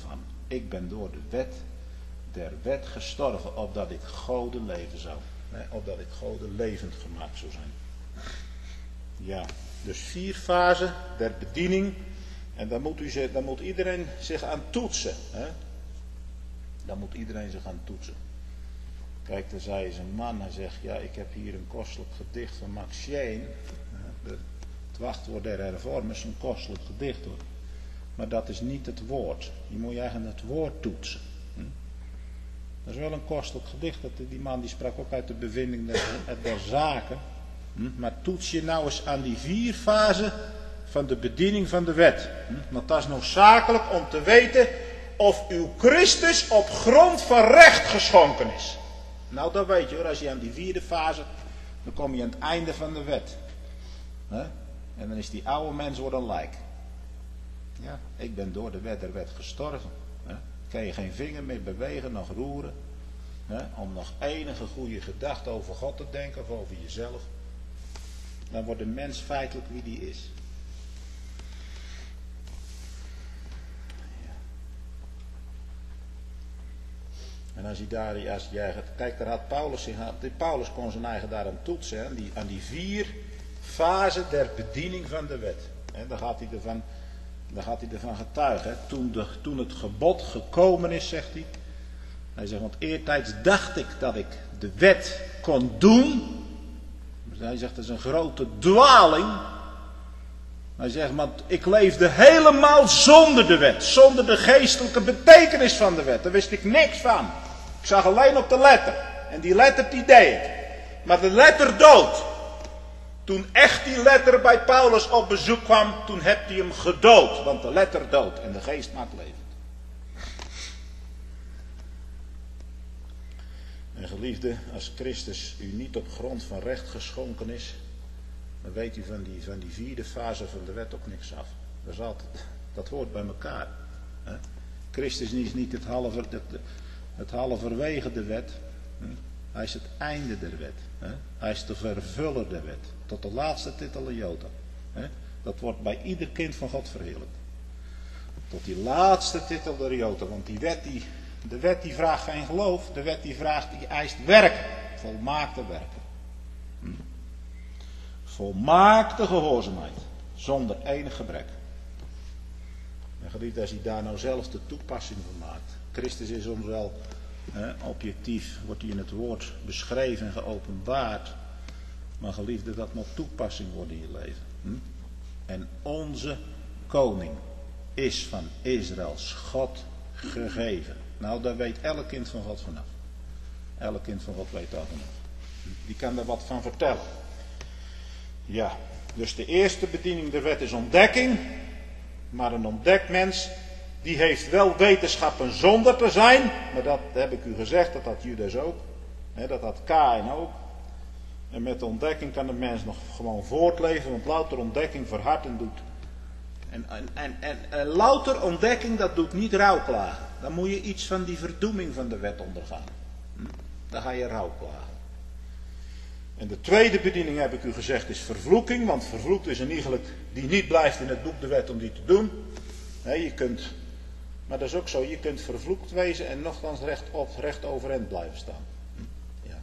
Ik ben door de wet der wet gestorven, opdat ik Goden leven zou. Opdat ik Goden levend gemaakt zou zijn. Ja, dus 4 fasen der bediening. En daar moet iedereen zich aan toetsen. Daar moet iedereen zich aan toetsen. Kijk, daar zei eens een man, hij zegt, ja, ik heb hier een kostelijk gedicht van Max Schein. Het wachtwoord der hervormers is een kostelijk gedicht hoor. Maar dat is niet het woord. Je moet je eigenlijk het woord toetsen. Dat is wel een kostelijk gedicht. Die man die sprak ook uit de bevinding der zaken. Maar toets je nou eens aan die 4 fasen van de bediening van de wet. Want dat is noodzakelijk om te weten of uw Christus op grond van recht geschonken is. Nou, dat weet je hoor. Als je aan die 4e fase, dan kom je aan het einde van de wet. En dan is die oude mens wordt een lijk. Ja, ik ben door de wet der wet gestorven. Kan je geen vinger meer bewegen, nog roeren. Om nog enige goede gedachte over God te denken of over jezelf. Dan wordt de mens feitelijk wie die is. Ja. En als jij kijk, daar had Paulus kon zijn eigen daar aan toetsen. Aan die 4 fasen der bediening van de wet. Daar gaat hij ervan getuigen. Toen het gebod gekomen is, zegt hij. Hij zegt, want eertijds dacht ik dat ik de wet kon doen. Hij zegt, dat is een grote dwaling. Hij zegt, want ik leefde helemaal zonder de wet. Zonder de geestelijke betekenis van de wet. Daar wist ik niks van. Ik zag alleen op de letter. En die letter die deed ik. Maar de letter dood. Toen echt die letter bij Paulus op bezoek kwam, toen heb hij hem gedood. Want de letter dood en de geest maakt levend. En geliefde, als Christus u niet op grond van recht geschonken is, dan weet u van die 4e fase van de wet ook niks af. Dat hoort bij elkaar. Christus is niet het halverwege de wet. Hij is het einde der wet. Hij is de vervuller der wet. Tot de laatste titel iota. Dat wordt bij ieder kind van God verheerlijkt. Tot die laatste titel der iota. Want de wet die vraagt geen geloof. De wet die eist werk. Volmaakte werken. Volmaakte gehoorzaamheid. Zonder enig gebrek. En geliefd, als hij daar nou zelf de toepassing van maakt. Christus is ons wel objectief, wordt hij in het woord beschreven en geopenbaard. Maar geliefde, dat moet toepassing worden in je leven. En onze koning is van Israëls God gegeven. Nou, daar weet elk kind van God vanaf. Elk kind van God weet daar vanaf. Die kan daar wat van vertellen. Ja, dus de eerste bediening der wet is ontdekking. Maar een ontdekt mens, die heeft wel wetenschappen zonder te zijn. Maar dat heb ik u gezegd, dat had Judas ook. Dat had Kaïn ook. En met de ontdekking kan de mens nog gewoon voortleven. Want louter ontdekking verhardt en doet. En louter ontdekking, dat doet niet rouwklagen. Dan moet je iets van die verdoeming van de wet ondergaan. Dan ga je rouwklagen. En de tweede bediening, heb ik u gezegd, is vervloeking. Want vervloekt is een iegelijk die niet blijft in het boek de wet om die te doen. Maar dat is ook zo, je kunt vervloekt wezen en nochtans recht overeind blijven staan. Ja.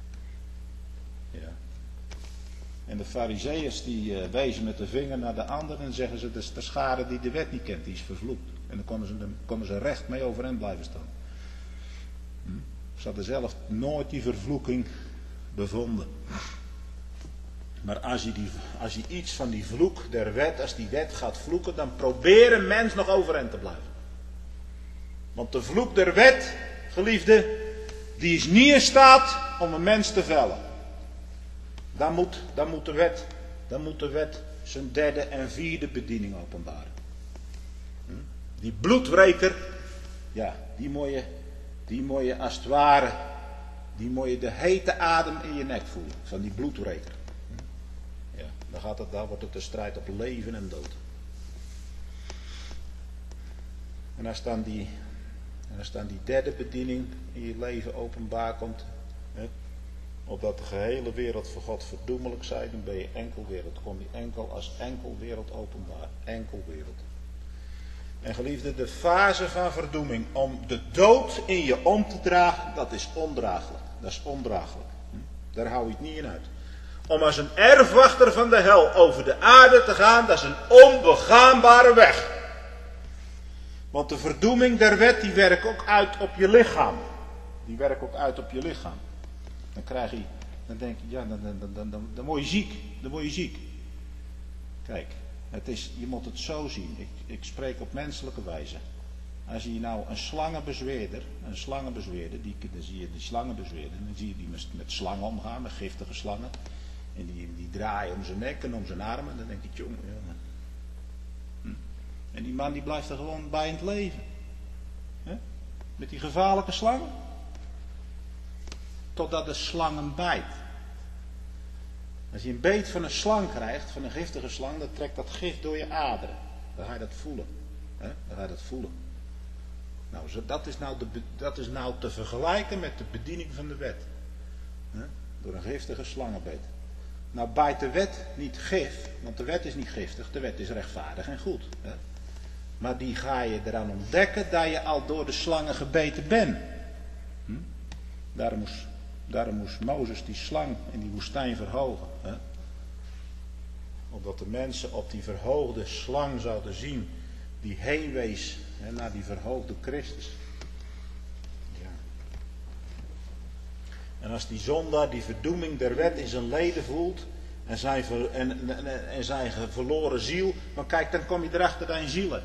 En de farizeeërs die wezen met de vinger naar de ander en zeggen ze, dat is de schare die de wet niet kent, die is vervloekt. En dan konden ze recht mee overeind blijven staan. Ze hadden zelf nooit die vervloeking bevonden. Maar als je iets van die vloek der wet, als die wet gaat vloeken, dan probeert een mens nog overeind te blijven. Want de vloek der wet, geliefde, die is niet in staat om een mens te vellen. Dan moet de wet zijn derde en vierde bediening openbaren. Die bloedwreker, ja, die moet je als het ware, die moet je de hete adem in je nek voelen, van die bloedwreker. Ja, dan wordt het een strijd op leven en dood. En als dan die derde bediening in je leven openbaar komt, opdat de gehele wereld voor God verdoemelijk zij, dan ben je enkel wereld. Kom je enkel als enkel wereld openbaar. Enkel wereld. En geliefde, de fase van verdoeming om de dood in je om te dragen, dat is ondraaglijk. Dat is ondraaglijk. Daar hou je het niet in uit. Om als een erfwachter van de hel over de aarde te gaan, dat is een onbegaanbare weg. Want de verdoeming der wet, die werkt ook uit op je lichaam. Die werkt ook uit op je lichaam. Dan krijg je, dan denk je, ja, dan word je ziek. Dan word je ziek. Kijk, je moet het zo zien. Ik spreek op menselijke wijze. Als je nou een slangenbezweerder, dan zie je die slangenbezweerder, dan zie je die met slangen omgaan, met giftige slangen. En die draaien om zijn nek en om zijn armen. Dan denk je, jongen, ja. En die man die blijft er gewoon bij in het leven. Met die gevaarlijke slangen. Totdat de slang hem bijt. Als je een beet van een slang krijgt, van een giftige slang, dan trekt dat gif door je aderen. Dan ga je dat voelen. Dan ga je dat voelen. Nou, dat is nou te vergelijken met de bediening van de wet. Door een giftige slangenbeet. Nou bijt de wet niet gif, want de wet is niet giftig, de wet is rechtvaardig en goed. Maar die ga je eraan ontdekken dat je al door de slangen gebeten bent. Daarom moest Mozes die slang in die woestijn verhogen. Opdat de mensen op die verhoogde slang zouden zien die heen wees naar die verhoogde Christus. Ja. En als die zondaar die verdoeming der wet in zijn leden voelt en zijn verloren ziel, dan kom je erachter dat je een ziel hebt.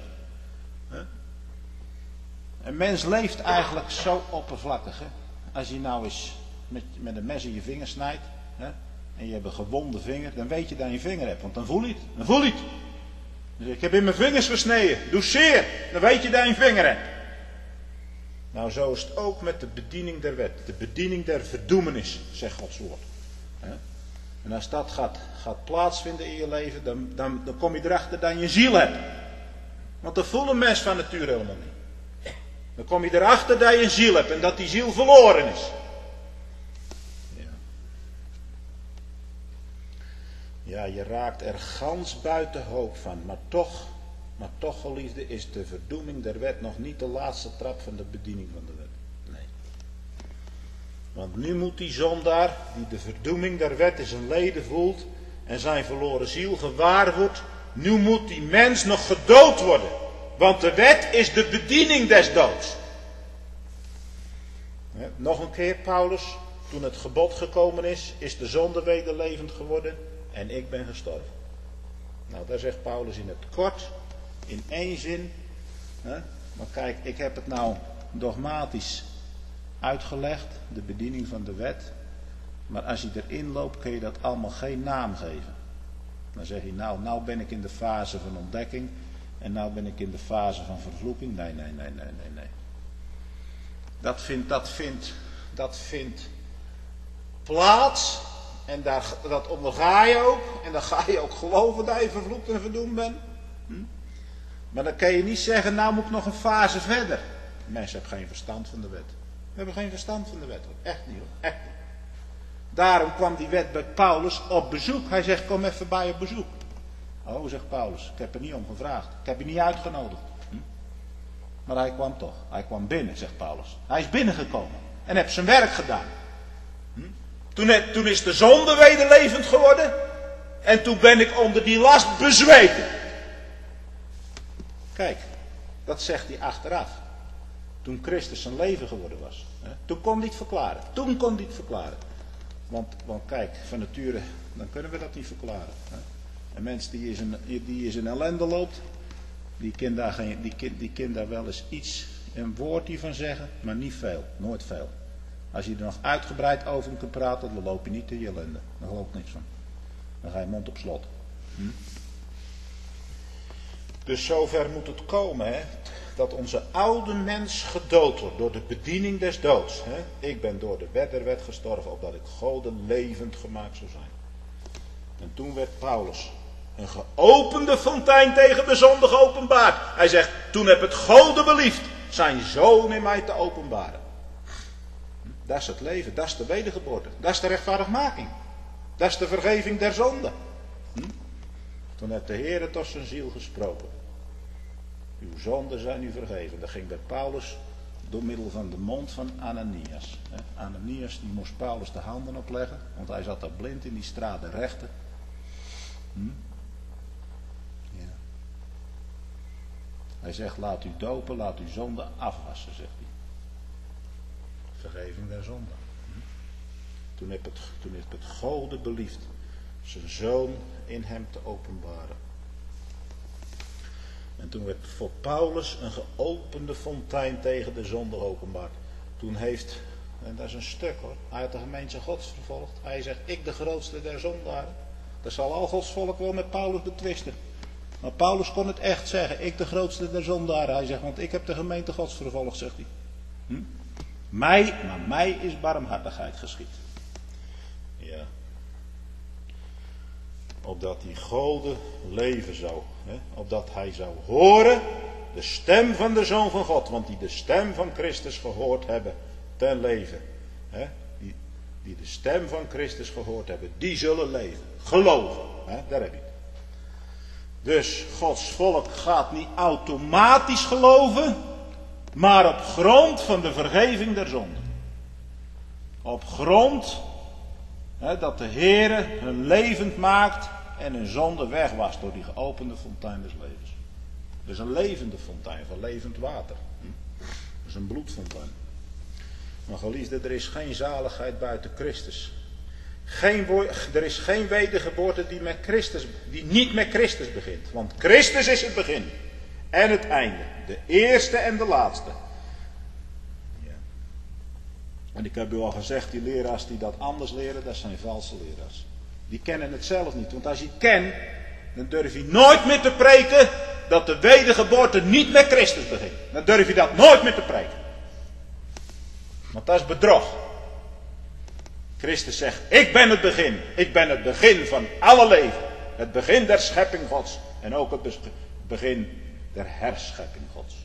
Een mens leeft eigenlijk zo oppervlakkig. Als je nou eens met een mes in je vinger snijdt en je hebt een gewonde vinger, dan weet je dat je een vinger hebt, want dan voel je het. Dan voel je het. Dus ik heb in mijn vingers gesneden, doe zeer, dan weet je dat je een vinger hebt. Nou, zo is het ook met de bediening der wet, de bediening der verdoemenis, zegt Gods woord. En als dat gaat plaatsvinden in je leven, dan kom je erachter dat je een ziel hebt. Want dat voelt een mens van nature helemaal niet. Dan kom je erachter dat je een ziel hebt en dat die ziel verloren is. Ja, je raakt er gans buiten hoop van. Maar toch, geliefde, is de verdoeming der wet nog niet de laatste trap van de bediening van de wet. Nee. Want nu moet die zondaar, die de verdoeming der wet in zijn leden voelt en zijn verloren ziel gewaar wordt, nu moet die mens nog gedood worden. Want de wet is de bediening des doods. Nog een keer, Paulus, toen het gebod gekomen is de zonde weder levend geworden en ik ben gestorven. Nou, daar zegt Paulus in het kort, in één zin. Maar kijk, ik heb het nou dogmatisch uitgelegd, de bediening van de wet. Maar als je erin loopt, kun je dat allemaal geen naam geven. Dan zeg je, nou ben ik in de fase van ontdekking en nou ben ik in de fase van vervloeking. Nee. Dat vindt plaats en dat onderga je ook. En dan ga je ook geloven dat je vervloekt en verdoemd bent. Maar dan kan je niet zeggen, nou moet ik nog een fase verder. Mensen hebben geen verstand van de wet. We hebben geen verstand van de wet. Echt niet hoor, echt niet. Daarom kwam die wet bij Paulus op bezoek. Hij zegt, kom even bij op bezoek. Oh, zegt Paulus, ik heb er niet om gevraagd. Ik heb je niet uitgenodigd. Maar hij kwam toch. Hij kwam binnen, zegt Paulus. Hij is binnengekomen. En heeft zijn werk gedaan. Toen is de zonde weder levend geworden. En toen ben ik onder die last bezweken. Kijk, dat zegt hij achteraf. Toen Christus zijn leven geworden was. Toen kon hij het verklaren. Want kijk, van nature, dan kunnen we dat niet verklaren. Een mens die is in ellende loopt, die kan daar wel eens een woordje van zeggen, maar niet veel, nooit veel. Als je er nog uitgebreid over kunt praten, dan loop je niet in je ellende. Daar geloof ik niks van. Dan ga je mond op slot. Dus zover moet het komen, dat onze oude mens gedood wordt door de bediening des doods. Ik ben door de wet der wet gestorven, opdat ik Goden levend gemaakt zou zijn. En toen werd Paulus een geopende fontein tegen de zonde geopenbaard. Hij zegt, toen heb het Goden beliefd zijn zoon in mij te openbaren. Dat is het leven, dat is de wedergeboorte, dat is de rechtvaardigmaking. Dat is de vergeving der zonde. Toen heeft de Heer tot zijn ziel gesproken. Uw zonden zijn u vergeven. Dat ging bij Paulus door middel van de mond van Ananias. Ananias die moest Paulus de handen opleggen, want hij zat daar blind in die straat de rechten. Ja. Hij zegt, laat u dopen, laat uw zonden afwassen, zegt hij. Vergeving der zonden. Toen heeft het Gode beliefd zijn zoon in hem te openbaren. En toen werd voor Paulus een geopende fontein tegen de zonde openbaar. Toen heeft, en dat is een stuk hoor, hij had de gemeente Gods vervolgd. Hij zegt, ik de grootste der zondaren. Dat zal al Gods volk wel met Paulus betwisten. Maar Paulus kon het echt zeggen, ik de grootste der zondaren. Hij zegt, want ik heb de gemeente Gods vervolgd, zegt hij. Maar mij is barmhartigheid geschied. Ja. Opdat die Gode leven zou. Opdat hij zou horen de stem van de Zoon van God. Want die de stem van Christus gehoord hebben ten leven. Die de stem van Christus gehoord hebben. Die zullen leven. Geloven. Daar heb je het. Dus Gods volk gaat niet automatisch geloven. Maar op grond van de vergeving der zonden. Op grond dat de Heere hun levend maakt en hun zonde wegwast door die geopende fontein des levens. Dus een levende fontein van levend water. Dat is een bloedfontein. Maar geliefde, er is geen zaligheid buiten Christus. Er is geen wedergeboorte die niet met Christus begint. Want Christus is het begin en het einde. De eerste en de laatste. En ik heb u al gezegd, die leraars die dat anders leren, dat zijn valse leraars. Die kennen het zelf niet. Want als je het kent, dan durf je nooit meer te preken dat de wedergeboorte niet met Christus begint. Dan durf je dat nooit meer te preken. Want dat is bedrog. Christus zegt, ik ben het begin. Ik ben het begin van alle leven. Het begin der schepping Gods. En ook het begin der herschepping Gods.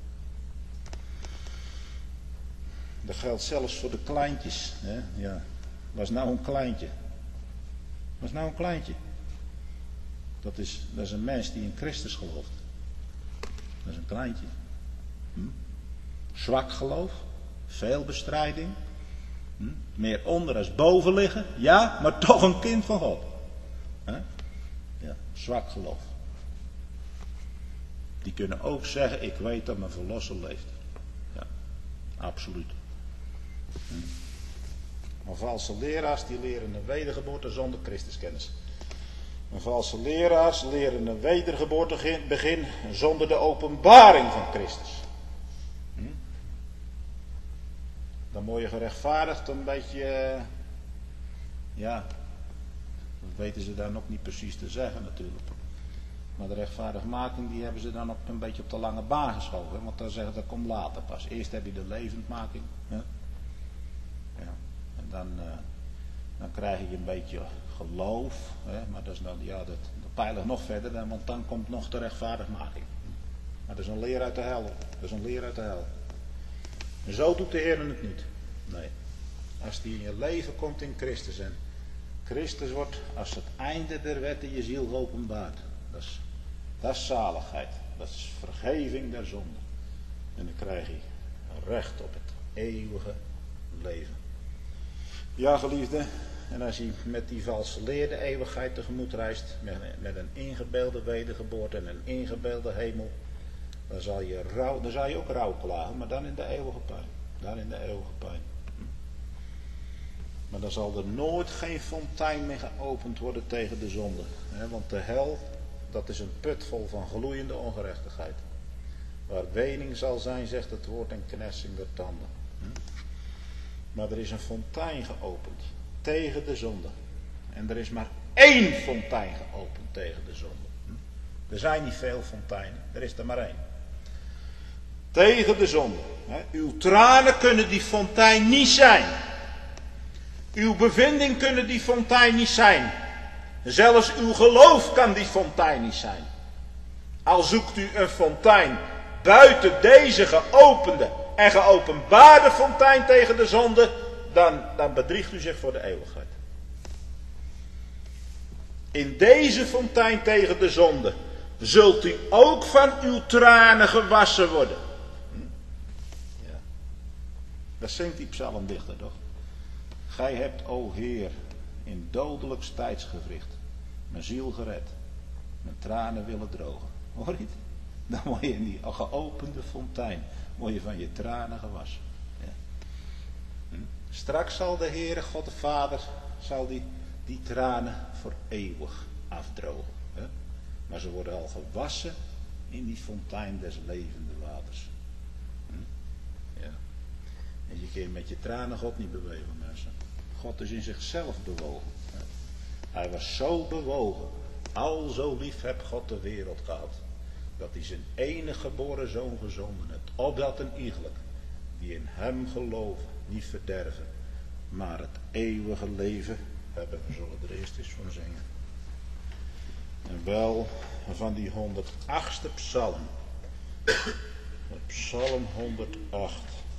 Dat geldt zelfs voor de kleintjes. Ja. Wat is nou een kleintje? Wat is nou een kleintje? Dat is een mens die in Christus gelooft. Dat is een kleintje. Zwak geloof. Veel bestrijding. Meer onder als boven liggen. Ja, maar toch een kind van God. Ja, zwak geloof. Die kunnen ook zeggen, ik weet dat mijn verlosser leeft. Ja, absoluut. Maar valse leraars die leren een wedergeboorte zonder Christuskennis. Maar valse leraars leren een wedergeboorte begin zonder de openbaring van Christus. Dan word je gerechtvaardigd een beetje, ja, dat weten ze daar nog niet precies te zeggen natuurlijk. Maar de rechtvaardigmaking die hebben ze dan ook een beetje op de lange baan geschoven. Want dan zeggen dat komt later pas. Eerst heb je de levendmaking. Ja. En dan krijg je een beetje geloof. Maar dat is dan, ja, dat peiligt nog verder. Want dan komt nog de rechtvaardigmaking. Maar dat is een leer uit de hel. Dat is een leer uit de hel. En zo doet de Heer het niet. Nee. Als die in je leven komt in Christus. En Christus wordt als het einde der wet in je ziel geopenbaard. Dat is zaligheid. Dat is vergeving der zonde. En dan krijg je recht op het eeuwige leven. Ja, geliefde. En als je met die valse leer de eeuwigheid tegemoet reist. Met een ingebeelde wedergeboorte en een ingebeelde hemel. Dan zal je ook rouw klagen. Maar dan in de eeuwige pijn. Dan in de eeuwige pijn. Maar dan zal er nooit geen fontein meer geopend worden tegen de zonde. Want de hel, dat is een put vol van gloeiende ongerechtigheid. Waar wening zal zijn, zegt het woord, en knetsing der tanden. Maar er is een fontein geopend tegen de zonde. En er is maar één fontein geopend tegen de zonde. Er zijn niet veel fonteinen, er is er maar één. Tegen de zonde. Uw tranen kunnen die fontein niet zijn. Uw bevinding kunnen die fontein niet zijn. Zelfs uw geloof kan die fontein niet zijn. Al zoekt u een fontein buiten deze geopende en geopenbaarde fontein tegen de zonde, dan bedriegt u zich voor de eeuwigheid. In deze fontein tegen de zonde zult u ook van uw tranen gewassen worden. Ja. Dat zingt die psalmdichter toch? Gij hebt, o Heer, in dodelijks tijdsgewricht mijn ziel gered, mijn tranen willen drogen. Hoor je het? Dan word je in die geopende fontein, word je van je tranen gewassen. Ja. Straks zal de Heere God de Vader, zal die tranen voor eeuwig afdrogen. Hè? Maar ze worden al gewassen in die fontein des levende waters. Ja. En je kunt met je tranen God niet bewegen, mensen. God is in zichzelf bewogen. Hij was zo bewogen. Al zo lief heb God de wereld gehad. Dat hij zijn enige geboren zoon gezonden heeft. Opdat een iegelijk die in hem geloven niet verderven. Maar het eeuwige leven hebben. We zullen er eerst eens van zingen. En wel van die 108e psalm. Psalm 108.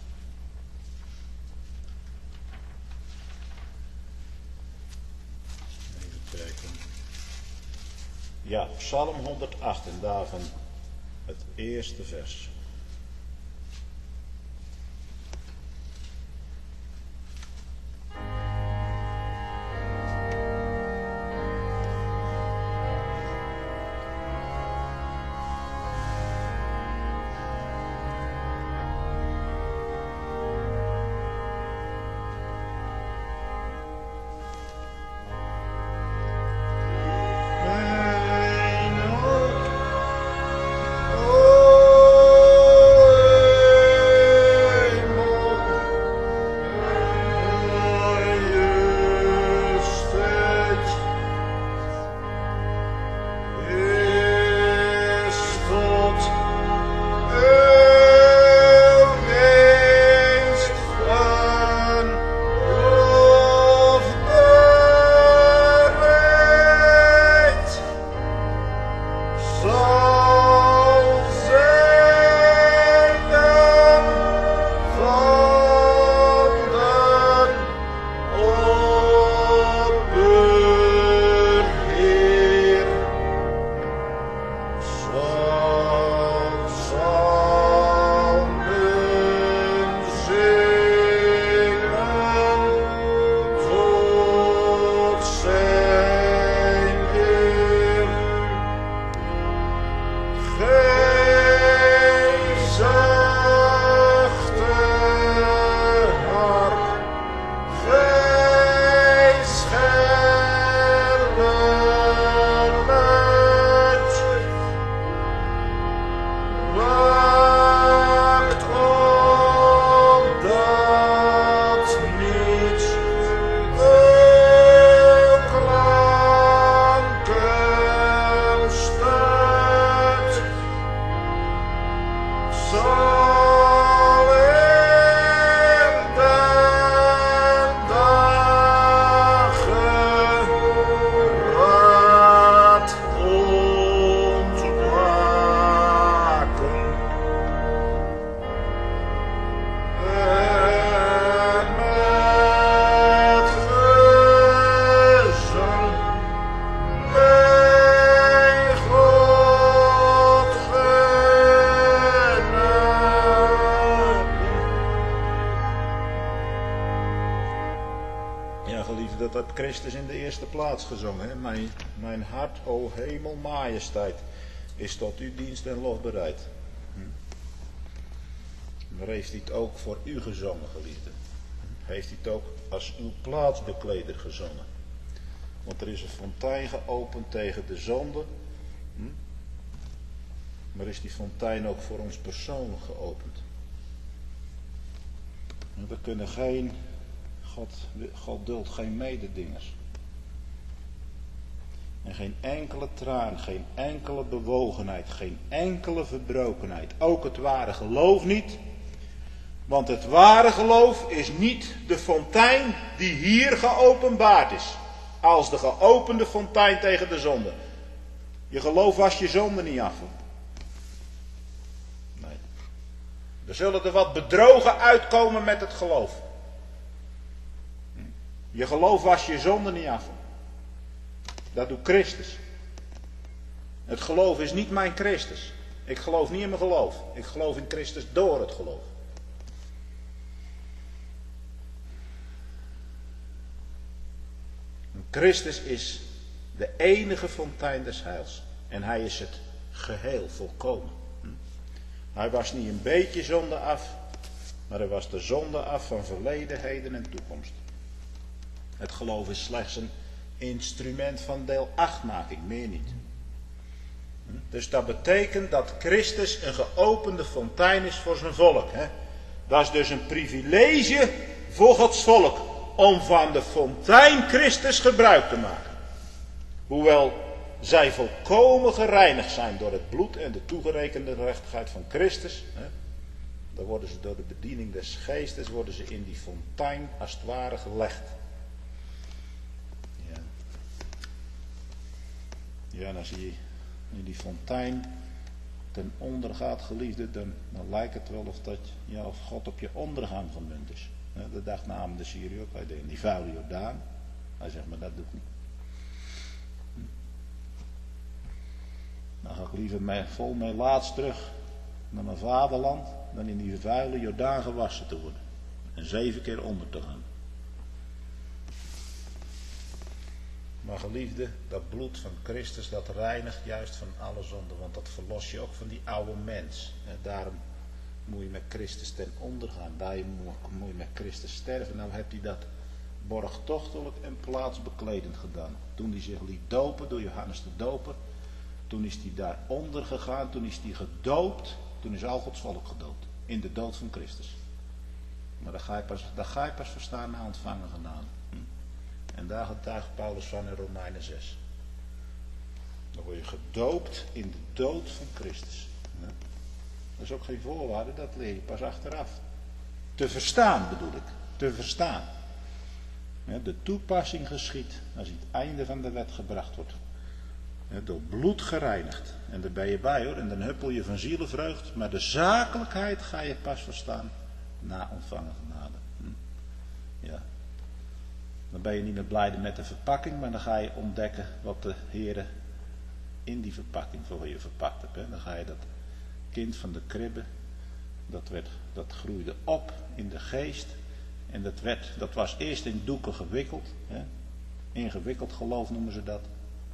Ja, Psalm 108 en daarvan het eerste vers. Christus in de eerste plaats gezongen. Hè? Mijn hart, o hemel, majesteit, is tot uw dienst en lof bereid. Maar heeft hij het ook voor u gezongen, geliefde? Heeft hij het ook als uw plaatsbekleder gezongen? Want er is een fontein geopend tegen de zonde. Maar is die fontein ook voor ons persoonlijk geopend? We kunnen geen... God duldt geen mededingers. En geen enkele traan, geen enkele bewogenheid, geen enkele verbrokenheid. Ook het ware geloof niet. Want het ware geloof is niet de fontein die hier geopenbaard is. Als de geopende fontein tegen de zonde. Je geloof was je zonde niet af. Nee. Er zullen er wat bedrogen uitkomen met het geloof. Je geloof was je zonde niet af. Dat doet Christus. Het geloof is niet mijn Christus. Ik geloof niet in mijn geloof. Ik geloof in Christus door het geloof. Christus is de enige fontein des heils. En hij is het geheel, volkomen. Hij was niet een beetje zonde af, maar hij was de zonde af van verleden, heden en toekomst. Het geloof is slechts een instrument van deel 8-making, meer niet. Dus dat betekent dat Christus een geopende fontein is voor zijn volk. Dat is dus een privilege voor Gods volk om van de fontein Christus gebruik te maken. Hoewel zij volkomen gereinigd zijn door het bloed en de toegerekende gerechtigheid van Christus. Dan worden ze door de bediening des geestes worden ze in die fontein als het ware gelegd. Ja, dan zie je in die fontein ten onder gaat, geliefde, dan lijkt het wel of God op je ondergang gemunt is. Dat dacht Naaman de Syriër ook. Hij deed in die vuile Jordaan. Hij zegt, maar dat doe ik niet. Dan ga ik liever vol mee laatst terug naar mijn vaderland dan in die vuile Jordaan gewassen te worden. En 7 keer onder te gaan. Maar geliefde, dat bloed van Christus, dat reinigt juist van alle zonde. Want dat verlost je ook van die oude mens. En daarom moet je met Christus ten onder gaan. Daarom moet je met Christus sterven. Nou heeft hij dat borgtochtelijk en plaatsbekledend gedaan. Toen hij zich liet dopen door Johannes de Doper. Toen is hij daaronder gegaan. Toen is hij gedoopt. Toen is al Gods volk gedoopt. In de dood van Christus. Maar dat ga je pas verstaan na ontvangen genade. En daar getuigt Paulus van in Romeinen 6. Dan word je gedoopt in de dood van Christus. Dat is ook geen voorwaarde, dat leer je pas achteraf. Te verstaan bedoel ik. Te verstaan. De toepassing geschiet als het einde van de wet gebracht wordt. Door bloed gereinigd. En daar ben je bij hoor. En dan huppel je van zielenvreugd. Maar de zakelijkheid ga je pas verstaan na ontvangen genade. Ja. Dan ben je niet meer blijde met de verpakking, maar dan ga je ontdekken wat de Heere in die verpakking voor je verpakt hebt. Dan ga je dat kind van de kribbe, dat groeide op in de geest. En dat was eerst in doeken gewikkeld. Ingewikkeld geloof noemen ze dat.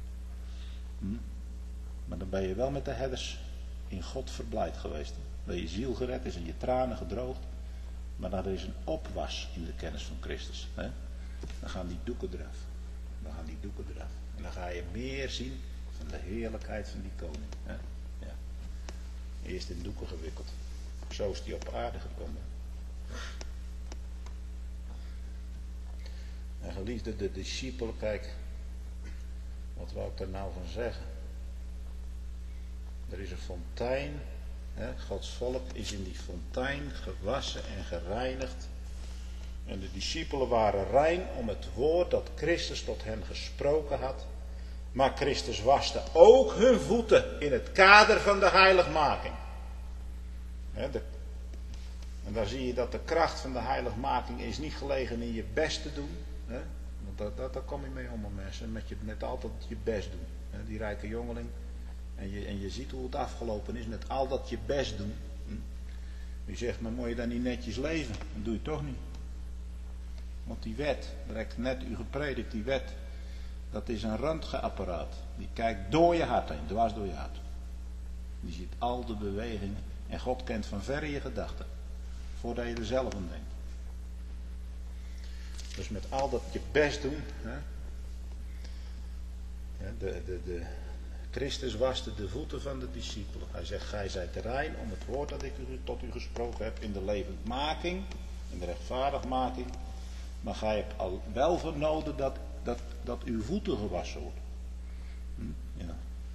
Maar dan ben je wel met de herders in God verblijd geweest. Dat je ziel gered is en je tranen gedroogd. Maar dat er is een opwas in de kennis van Christus. Dan gaan die doeken eraf. En dan ga je meer zien van de heerlijkheid van die koning. Ja. Eerst in doeken gewikkeld. Zo is die op aarde gekomen. En geliefde, de discipelen, kijk. Wat wou ik daar nou van zeggen? Er is een fontein. Gods volk is in die fontein gewassen en gereinigd. En de discipelen waren rein om het woord dat Christus tot hen gesproken had. Maar Christus waste ook hun voeten in het kader van de heiligmaking. En daar zie je dat de kracht van de heiligmaking is niet gelegen in je best te doen. Want daar kom je mee om, mensen. Met altijd je best doen. Die rijke jongeling. En je ziet hoe het afgelopen is met al dat je best doen. U zegt, maar moet je dan niet netjes leven? Dat doe je toch niet. Want die wet, daar heb ik net u gepredikt, die wet, dat is een röntgenapparaat. Die kijkt door je hart heen, dwars door je hart. Die ziet al de bewegingen. En God kent van verre je gedachten. Voordat je er zelf aan denkt. Dus met al dat je best doen. Christus waste de voeten van de discipelen. Hij zegt, gij zijt rein om het woord dat ik tot u gesproken heb in de levendmaking, in de rechtvaardigmaking. Maar gij hebt al wel vernoden dat uw voeten gewassen worden. Ja.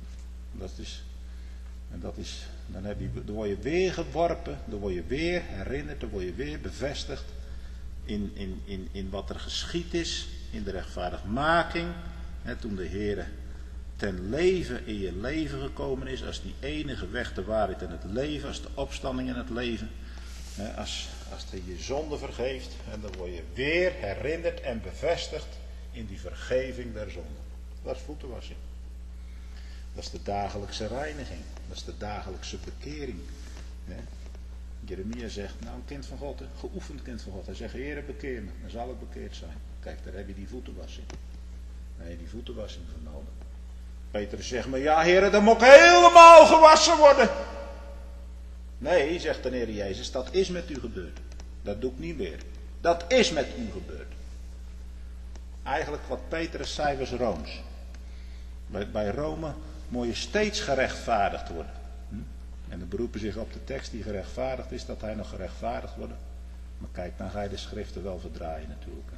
Dan word je weer geworpen, dan word je weer herinnerd, dan word je weer bevestigd in wat er geschied is, in de rechtvaardigmaking. Toen de Heere ten leven in je leven gekomen is, als die enige weg, de waarheid en het leven, als de opstanding en het leven. Als hij je zonde vergeeft, en dan word je weer herinnerd en bevestigd in die vergeving der zonde. Dat is voetenwassing. Dat is de dagelijkse reiniging. Dat is de dagelijkse bekering. Jeremia zegt, nou een kind van God, een geoefend kind van God. Hij zegt, Heere bekeer me, dan zal ik bekeerd zijn. Kijk, daar heb je die voetenwassing. Daar heb je die voetenwassing voor nodig. Petrus zegt maar, ja Heere, dan moet ik helemaal gewassen worden. Nee, zegt de Heer Jezus, dat is met u gebeurd. Dat doe ik niet meer. Dat is met u gebeurd. Eigenlijk wat Petrus zei was Rooms. Bij Rome moet je steeds gerechtvaardigd worden. En dan beroepen zich op de tekst die gerechtvaardigd is, dat hij nog gerechtvaardigd wordt. Maar kijk, dan ga je de schriften wel verdraaien natuurlijk.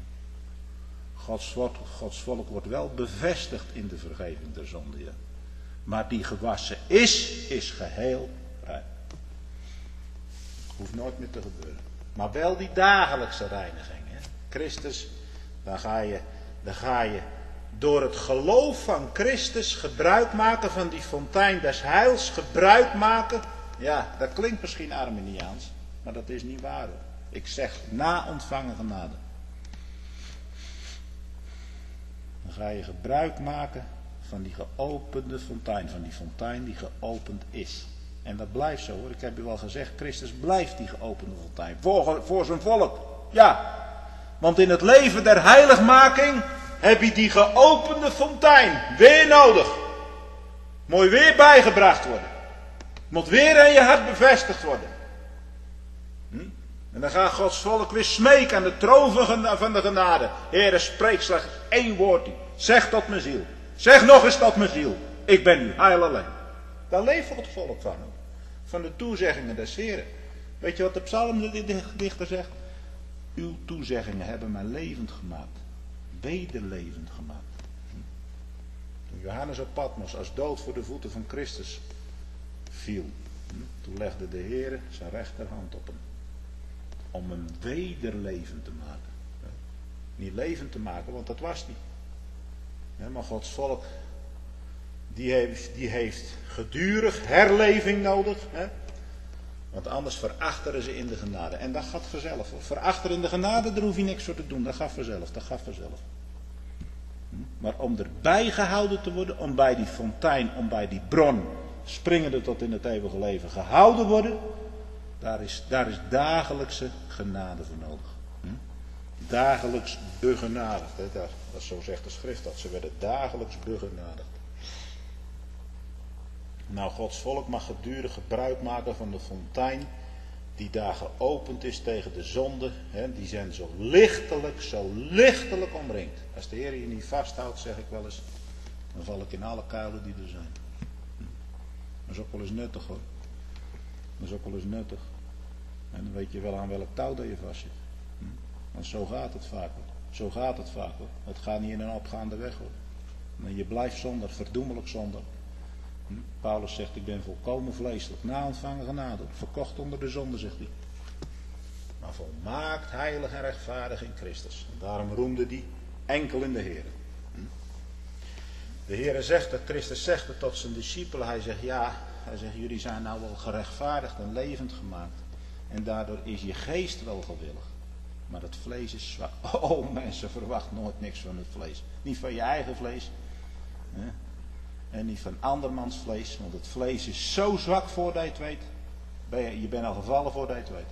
Gods volk wordt wel bevestigd in de vergeving der zonde. Ja. Maar die gewassen is geheel rein. Hoeft nooit meer te gebeuren. Maar wel die dagelijkse reiniging. Hè. Christus, dan ga je door het geloof van Christus gebruik maken van die fontein des heils. Gebruik maken. Ja, dat klinkt misschien Arminiaans. Maar dat is niet waar hoor. Ik zeg na ontvangen genade. Dan ga je gebruik maken van die geopende fontein. Van die fontein die geopend is. En dat blijft zo hoor. Ik heb u al gezegd. Christus blijft die geopende fontein. Voor zijn volk. Ja. Want in het leven der heiligmaking heb je die geopende fontein weer nodig. Moet weer bijgebracht worden. Moet weer in je hart bevestigd worden. En dan gaat Gods volk weer smeken aan de troon van de genade. Heere, spreek slechts één woord. Zeg tot mijn ziel. Zeg nog eens tot mijn ziel. Ik ben u heil alleen. Daar leeft het volk van. Van de toezeggingen des Heeren. Weet je wat de psalmdichter zegt? Uw toezeggingen hebben mij levend gemaakt. Wederlevend gemaakt. Toen Johannes op Patmos als dood voor de voeten van Christus viel. Toen legde de Heer zijn rechterhand op hem. Om hem wederlevend te maken. Niet levend te maken, want dat was hij. Maar Gods volk, die heeft gedurig herleving nodig. Want anders verachteren ze in de genade. En dat gaat vanzelf. Verachteren in de genade, daar hoef je niks voor te doen. Dat gaat vanzelf. Maar om erbij gehouden te worden, om bij die fontein, om bij die bron, springende tot in het eeuwige leven, gehouden worden, daar is dagelijkse genade voor nodig. Dagelijks begenadigd. Dat zo zegt de schrift, dat ze werden dagelijks begenadigd. Nou, Gods volk mag gedurig gebruik maken van de fontein die daar geopend is tegen de zonde. Die zijn zo lichtelijk omringd. Als de Heer je niet vasthoudt, zeg ik wel eens, dan val ik in alle kuilen die er zijn. Dat is ook wel eens nuttig hoor. En dan weet je wel aan welk touw dat je vast zit. Want zo gaat het vaak hoor. Het gaat niet in een opgaande weg hoor. En je blijft zonder, verdoemelijk zonder. Paulus zegt, ik ben volkomen vleeselijk, na ontvangen genade, verkocht onder de zonde, zegt hij. Maar volmaakt heilig en rechtvaardig in Christus. En daarom roemde hij enkel in de Heer. De Heer zegt het, Christus zegt het tot zijn discipelen. Hij zegt, jullie zijn nou wel gerechtvaardigd en levend gemaakt. En daardoor is je geest wel gewillig. Maar het vlees is zwak. Oh mensen, verwacht nooit niks van het vlees. Niet van je eigen vlees. En niet van andermans vlees. Want het vlees is zo zwak voordat je het weet. Je bent al gevallen voordat je het weet.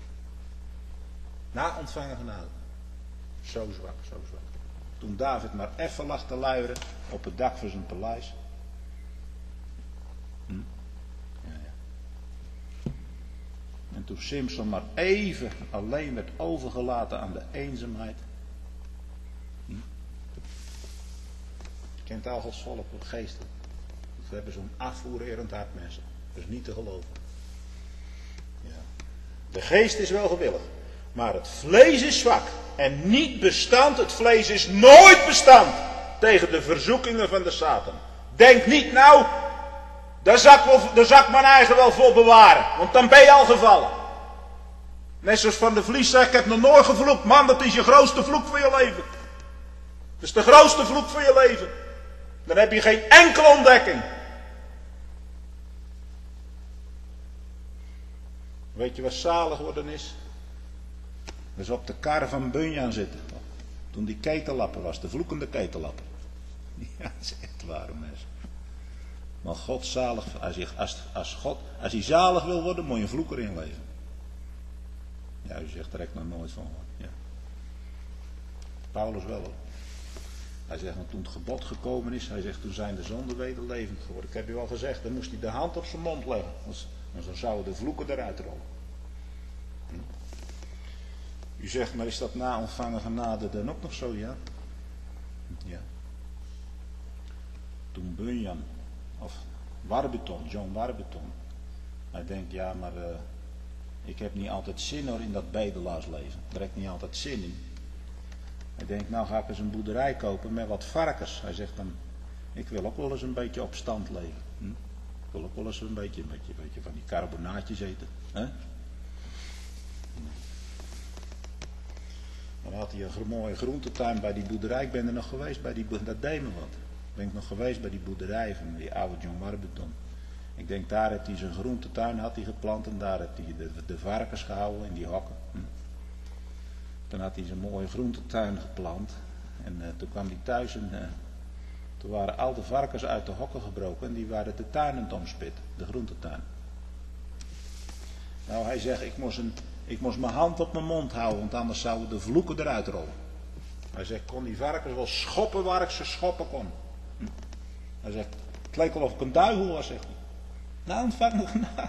Na ontvangen genade. Zo zwak. Toen David maar even lag te luieren op het dak van zijn paleis. En toen Simson maar even alleen werd overgelaten aan de eenzaamheid. Je kent al Gods volk, het geestelijk. We hebben zo'n afvoererend hart mensen. Dat is niet te geloven. Ja. De geest is wel gewillig. Maar het vlees is zwak. En niet bestand. Het vlees is nooit bestand. Tegen de verzoekingen van de Satan. Denk niet nou. Daar zal ik mijn eigen wel voor bewaren. Want dan ben je al gevallen. Net zoals Van de Vlies zegt. Ik heb nog nooit gevloekt. Man, dat is je grootste vloek voor je leven. Dat is de grootste vloek voor je leven. Dan heb je geen enkele ontdekking. Weet je wat zalig worden is? Dat is op de kar van Bunyan zitten. Toen die ketellapper was, de vloekende ketellapper. Ja, dat is echt waar mensen. Maar God zalig, als hij zalig wil worden, moet je een vloek erin leven. Ja, u zegt er echt nog nooit van. Ja. Paulus wel hoor. Hij zegt, want toen het gebod gekomen is, hij zegt, toen zijn de zonden wederlevend geworden. Ik heb u al gezegd, dan moest hij de hand op zijn mond leggen. Want dan zouden de vloeken eruit rollen. U zegt, maar is dat na ontvangen genade dan ook nog zo? Ja. Ja. Toen Bunyan, of Warburton, John Warburton. Hij denkt, ja, maar ik heb niet altijd zin hoor in dat bedelaarsleven. Daar heb ik niet altijd zin in. Hij denkt, nou ga ik eens een boerderij kopen met wat varkens. Hij zegt dan, ik wil ook wel eens een beetje op stand leven. Ik wil ook wel eens een beetje van die carbonaatjes eten. Hè? Dan had hij een mooie groentetuin bij die boerderij. Ik ben er nog geweest bij die boerderij, dat deed me wat. Ben ik nog geweest bij die boerderij van die oude John Warburton. Ik denk, daar heeft hij zijn groentetuin had hij geplant en daar heeft hij de varkens gehouden in die hokken. Toen had hij zijn mooie groentetuin geplant en toen kwam hij thuis en toen waren al de varkens uit de hokken gebroken en die waren de tuin aan het omspitten, de groentetuin. Nou, hij zegt, ik moest mijn hand op mijn mond houden, want anders zouden de vloeken eruit rollen. Hij zegt, kon die varkens wel schoppen waar ik ze schoppen kon. Hij zegt, het leek wel of ik een duivel was, zegt hij. Nou, ontvangen genade.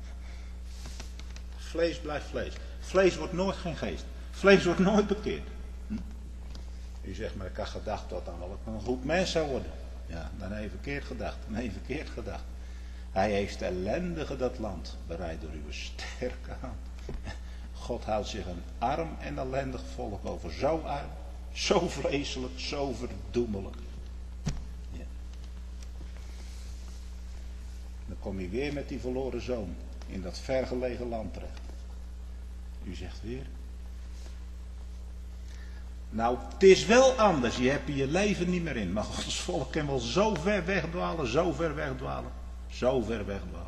Vlees blijft vlees. Vlees wordt nooit geen geest. Vlees wordt nooit bekeerd. U zegt, maar ik had gedacht dat dan wel ik een goed mens zou worden. Ja, dan heb je verkeerd gedacht. Dan heb je verkeerd gedacht. Hij heeft de ellendige dat land bereid door uw sterke hand. God houdt zich een arm en ellendig volk over. Zo arm, zo vreselijk, zo verdoemelijk. Ja. Dan kom je weer met die verloren zoon in dat vergelegen land terecht. U zegt weer. Nou, het is wel anders. Je hebt je leven niet meer in. Maar Gods volk kan wel zo ver wegdwalen, zo ver wegdwalen, zo ver wegdwalen.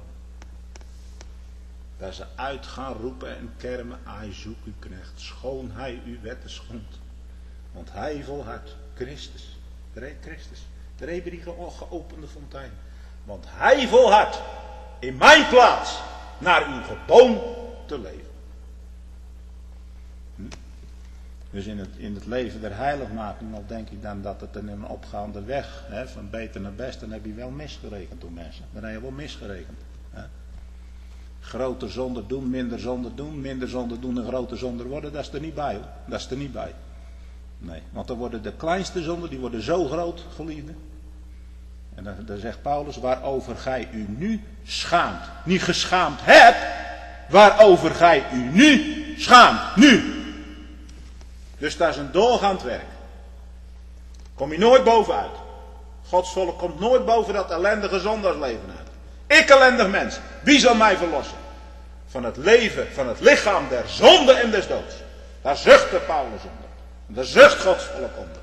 Dat ze uit gaan roepen en kermen, hij zoek uw knecht, schoon hij uw wetten schond. Want hij volhardt, Christus, de eeuwige geopende fontein. Want hij volhardt in mijn plaats naar uw geboon te leven. Dus in het leven der heiligmaking, dan denk ik dan dat het in een opgaande weg, van beter naar best, dan heb je wel misgerekend door mensen. Dan heb je wel misgerekend. Grote zonde doen, minder zonde doen en grote zonde worden, dat is er niet bij hoor. Dat is er niet bij. Nee, want dan worden de kleinste zonden, die worden zo groot, geliefden. En dan zegt Paulus, waarover gij u nu schaamt. Niet geschaamd hebt, waarover gij u nu schaamt. Nu. Dus dat is een doorgaand werk. Kom je nooit bovenuit. Gods volk komt nooit boven dat ellendige zondagsleven uit. Ik ellendig mens, wie zal mij verlossen? Van het leven, van het lichaam der zonde en des doods. Daar zucht de Paulus onder. Daar zucht Gods volk onder.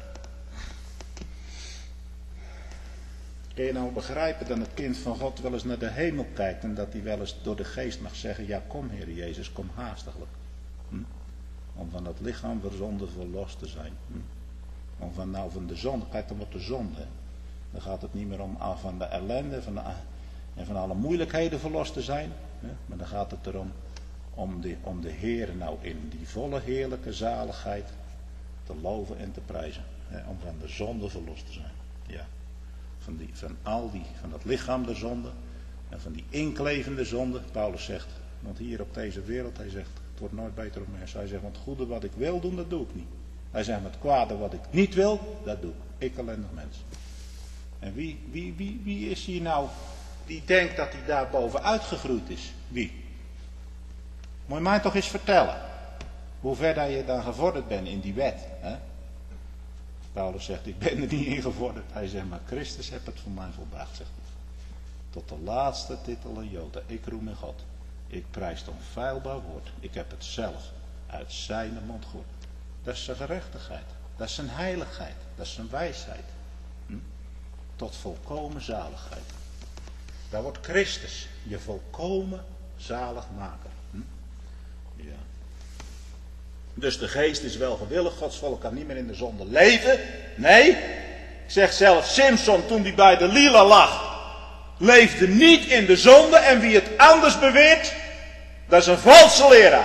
Kun je nou begrijpen dat het kind van God wel eens naar de hemel kijkt en dat hij wel eens door de geest mag zeggen, ja kom Heer Jezus, kom haastiglijk. Om van dat lichaam van zonde verlost te zijn. Om van de zonde, kijk dan wat de zonde. Dan gaat het niet meer om van de ellende en van alle moeilijkheden verlost te zijn. Maar dan gaat het erom om de Heer nou in die volle heerlijke zaligheid te loven en te prijzen. Om van de zonde verlost te zijn. Ja. Van dat lichaam der zonde en van die inklevende zonde. Paulus zegt, want hier op deze wereld, hij zegt, het wordt nooit beter op mensen. Hij zegt, want het goede wat ik wil doen, dat doe ik niet. Hij zegt, het kwade wat ik niet wil, dat doe ik. Ik ellendig mens. En wie is hier nou, die denkt dat hij daar bovenuit gegroeid is? Wie? Moet je mij toch eens vertellen. Hoe ver dat je dan gevorderd bent in die wet. Hè? Paulus zegt, ik ben er niet in gevorderd. Hij zegt, maar Christus heeft het voor mij volbracht, zegt hij. Tot de laatste titel en jota. Ik roem in God. Ik prijs het onfeilbaar woord. Ik heb het zelf uit zijn mond gehoord. Dat is zijn gerechtigheid. Dat is zijn heiligheid. Dat is zijn wijsheid. Tot volkomen zaligheid. Daar wordt Christus je volkomen zaligmaker. Ja. Dus de geest is wel gewillig. Gods volk kan niet meer in de zonde leven. Nee. Ik zeg zelf, Simson toen hij bij de Lila lag. leefde niet in de zonde en wie het anders beweert, dat is een valse leraar.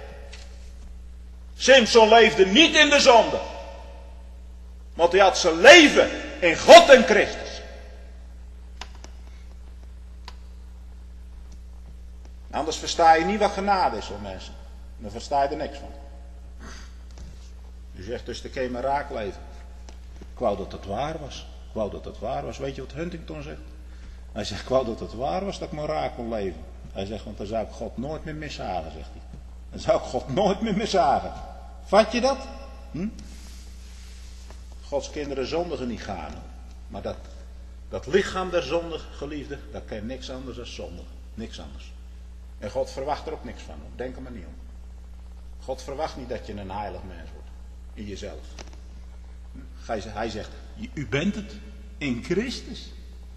Simson leefde niet in de zonde. Want hij had zijn leven in God en Christus. Anders versta je niet wat genade is voor mensen. Dan versta je er niks van. Je zegt dus de keer maar raak leven. Ik wou dat het waar was. Ik wou dat het waar was. Weet je wat Huntington zegt? Hij zegt, ik wou dat het waar was dat ik maar raak kon leven. Hij zegt, want dan zou ik God nooit meer mishagen, zegt hij. Dan zou ik God nooit meer mishagen. Vat je dat? Gods kinderen zondigen niet gaan. Maar dat lichaam der zondige geliefde, dat kent niks anders dan zonde. Niks anders. En God verwacht er ook niks van. Denk er maar niet om. God verwacht niet dat je een heilig mens wordt. In jezelf. Hij zegt, u bent het. In Christus.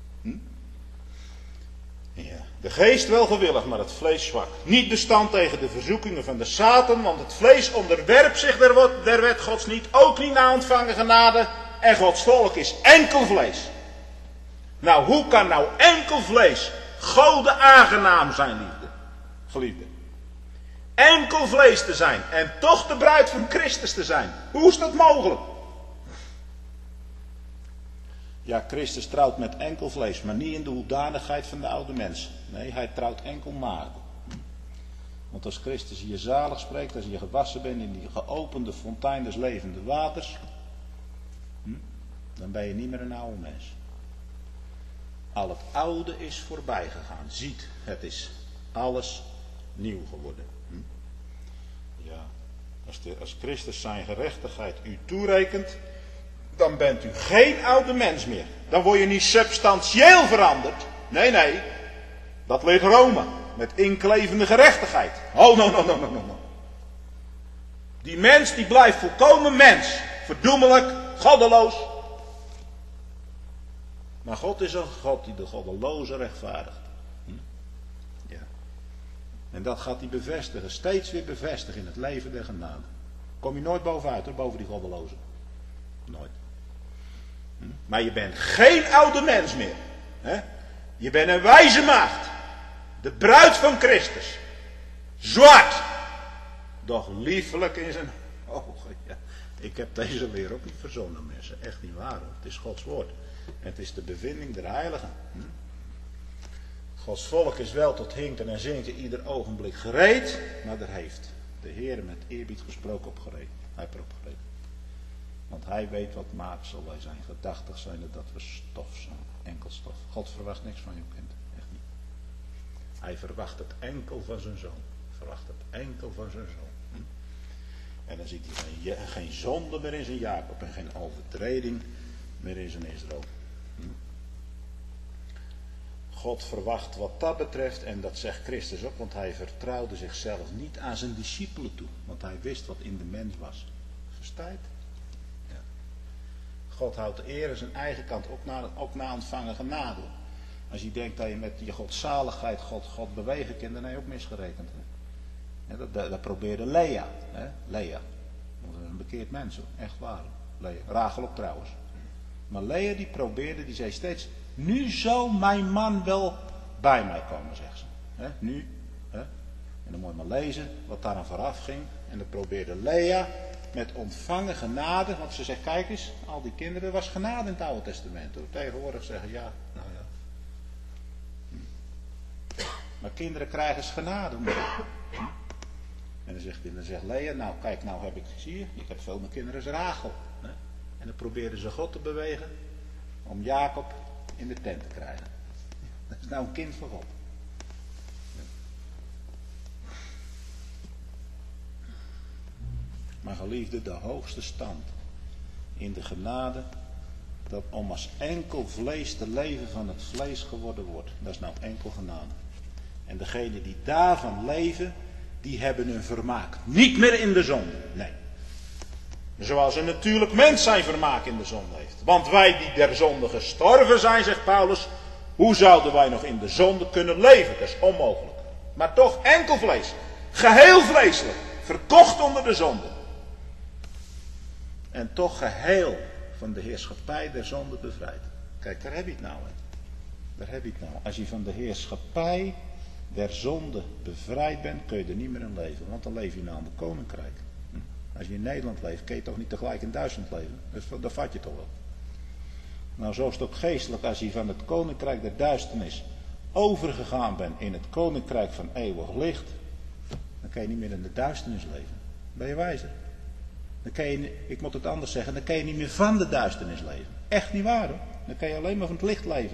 Ja. De geest wel gewillig, maar het vlees zwak. Niet bestand tegen de verzoekingen van de Satan, want het vlees onderwerpt zich der wet Gods niet, ook niet na ontvangen genade, en Gods volk is enkel vlees. Nou, hoe kan nou enkel vlees Gode aangenaam zijn, geliefde? Enkel vlees te zijn en toch de bruid van Christus te zijn. Hoe is dat mogelijk? Ja, Christus trouwt met enkel vlees, maar niet in de hoedanigheid van de oude mens. Nee, hij trouwt enkel maagden. Want als Christus je zalig spreekt, als je gewassen bent in die geopende fontein des levende waters, dan ben je niet meer een oude mens. Al het oude is voorbij gegaan. Ziet, het is alles nieuw geworden. Ja, als Christus zijn gerechtigheid u toerekent, dan bent u geen oude mens meer. Dan word je niet substantieel veranderd. Nee. Dat leert Rome. Met inklevende gerechtigheid. Oh, no. Die mens die blijft volkomen mens. Verdoemelijk, goddeloos. Maar God is een God die de goddeloze rechtvaardigt. Ja. En dat gaat hij bevestigen. Steeds weer bevestigen in het leven der genade. Kom je nooit bovenuit hoor, boven die goddeloze. Nooit. Maar je bent geen oude mens meer. Je bent een wijze maagd. De bruid van Christus. Zwart. Doch liefelijk in zijn ogen. Ja. Ik heb deze leer ook niet verzonnen, mensen. Echt niet waar. Hoor. Het is Gods woord. En het is de bevinding der heiligen. Gods volk is wel tot hinkten en zinken ieder ogenblik gereed. Maar daar heeft de Heer met eerbied gesproken op gereed. Hij heeft erop gereed. Want hij weet wat maaksel wij zijn. Gedachtig zijn dat we stof zijn. Enkel stof. God verwacht niks van je kind. Echt niet. Hij verwacht het enkel van zijn zoon. Verwacht het enkel van zijn zoon. En dan ziet hij geen zonde meer in zijn Jacob. En geen overtreding meer in zijn Israël. God verwacht wat dat betreft. En dat zegt Christus ook. Want hij vertrouwde zichzelf niet aan zijn discipelen toe. Want hij wist wat in de mens was. Verstaat? God houdt de eer aan zijn eigen kant, ook na ontvangen genade. Als je denkt dat je met je godzaligheid God bewegen kunt, dan heb je ook misgerekend. Dat probeerde Lea. Lea. Dat is een bekeerd mens, hoor. Echt waar. Lea. Rachel ook trouwens. Maar Lea die probeerde, die zei steeds, nu zal mijn man wel bij mij komen, zegt ze. Nu. En dan moet je maar lezen wat daar aan vooraf ging. En dan probeerde Lea met ontvangen genade, want ze zegt, kijk eens, al die kinderen, was genade in het Oude Testament. Hoor. Tegenwoordig zeggen, ja, nou ja. Maar kinderen krijgen eens genade. En dan zegt Lea, nou kijk, nou heb ik, zie je, ik heb veel meer kinderen als Rachel. En dan probeerden ze God te bewegen om Jacob in de tent te krijgen. Dat is nou een kind van God. Maar geliefde, de hoogste stand in de genade, dat om als enkel vlees te leven van het vlees geworden wordt. Dat is nou enkel genade. En degenen die daarvan leven, die hebben hun vermaak niet meer in de zonde. Nee. Zoals een natuurlijk mens zijn vermaak in de zonde heeft. Want wij die der zonde gestorven zijn, zegt Paulus, hoe zouden wij nog in de zonde kunnen leven? Dat is onmogelijk. Maar toch enkel vlees. Geheel vleeselijk. Verkocht onder de zonde. En toch geheel van de heerschappij der zonde bevrijd. Kijk, daar heb je het nou. Hè. Daar heb je het nou. Als je van de heerschappij der zonde bevrijd bent, kun je er niet meer in leven. Want dan leef je nou in het koninkrijk. Als je in Nederland leeft, kun je toch niet tegelijk in Duitsland leven. Dus dat vat je toch wel. Nou, zo is het ook geestelijk. Als je van het koninkrijk der duisternis overgegaan bent in het koninkrijk van eeuwig licht, dan kan je niet meer in de duisternis leven. Ben je wijzer? Dan kan je, ik moet het anders zeggen, dan kan je niet meer van de duisternis leven. Echt niet waar hoor. Dan kan je alleen maar van het licht leven.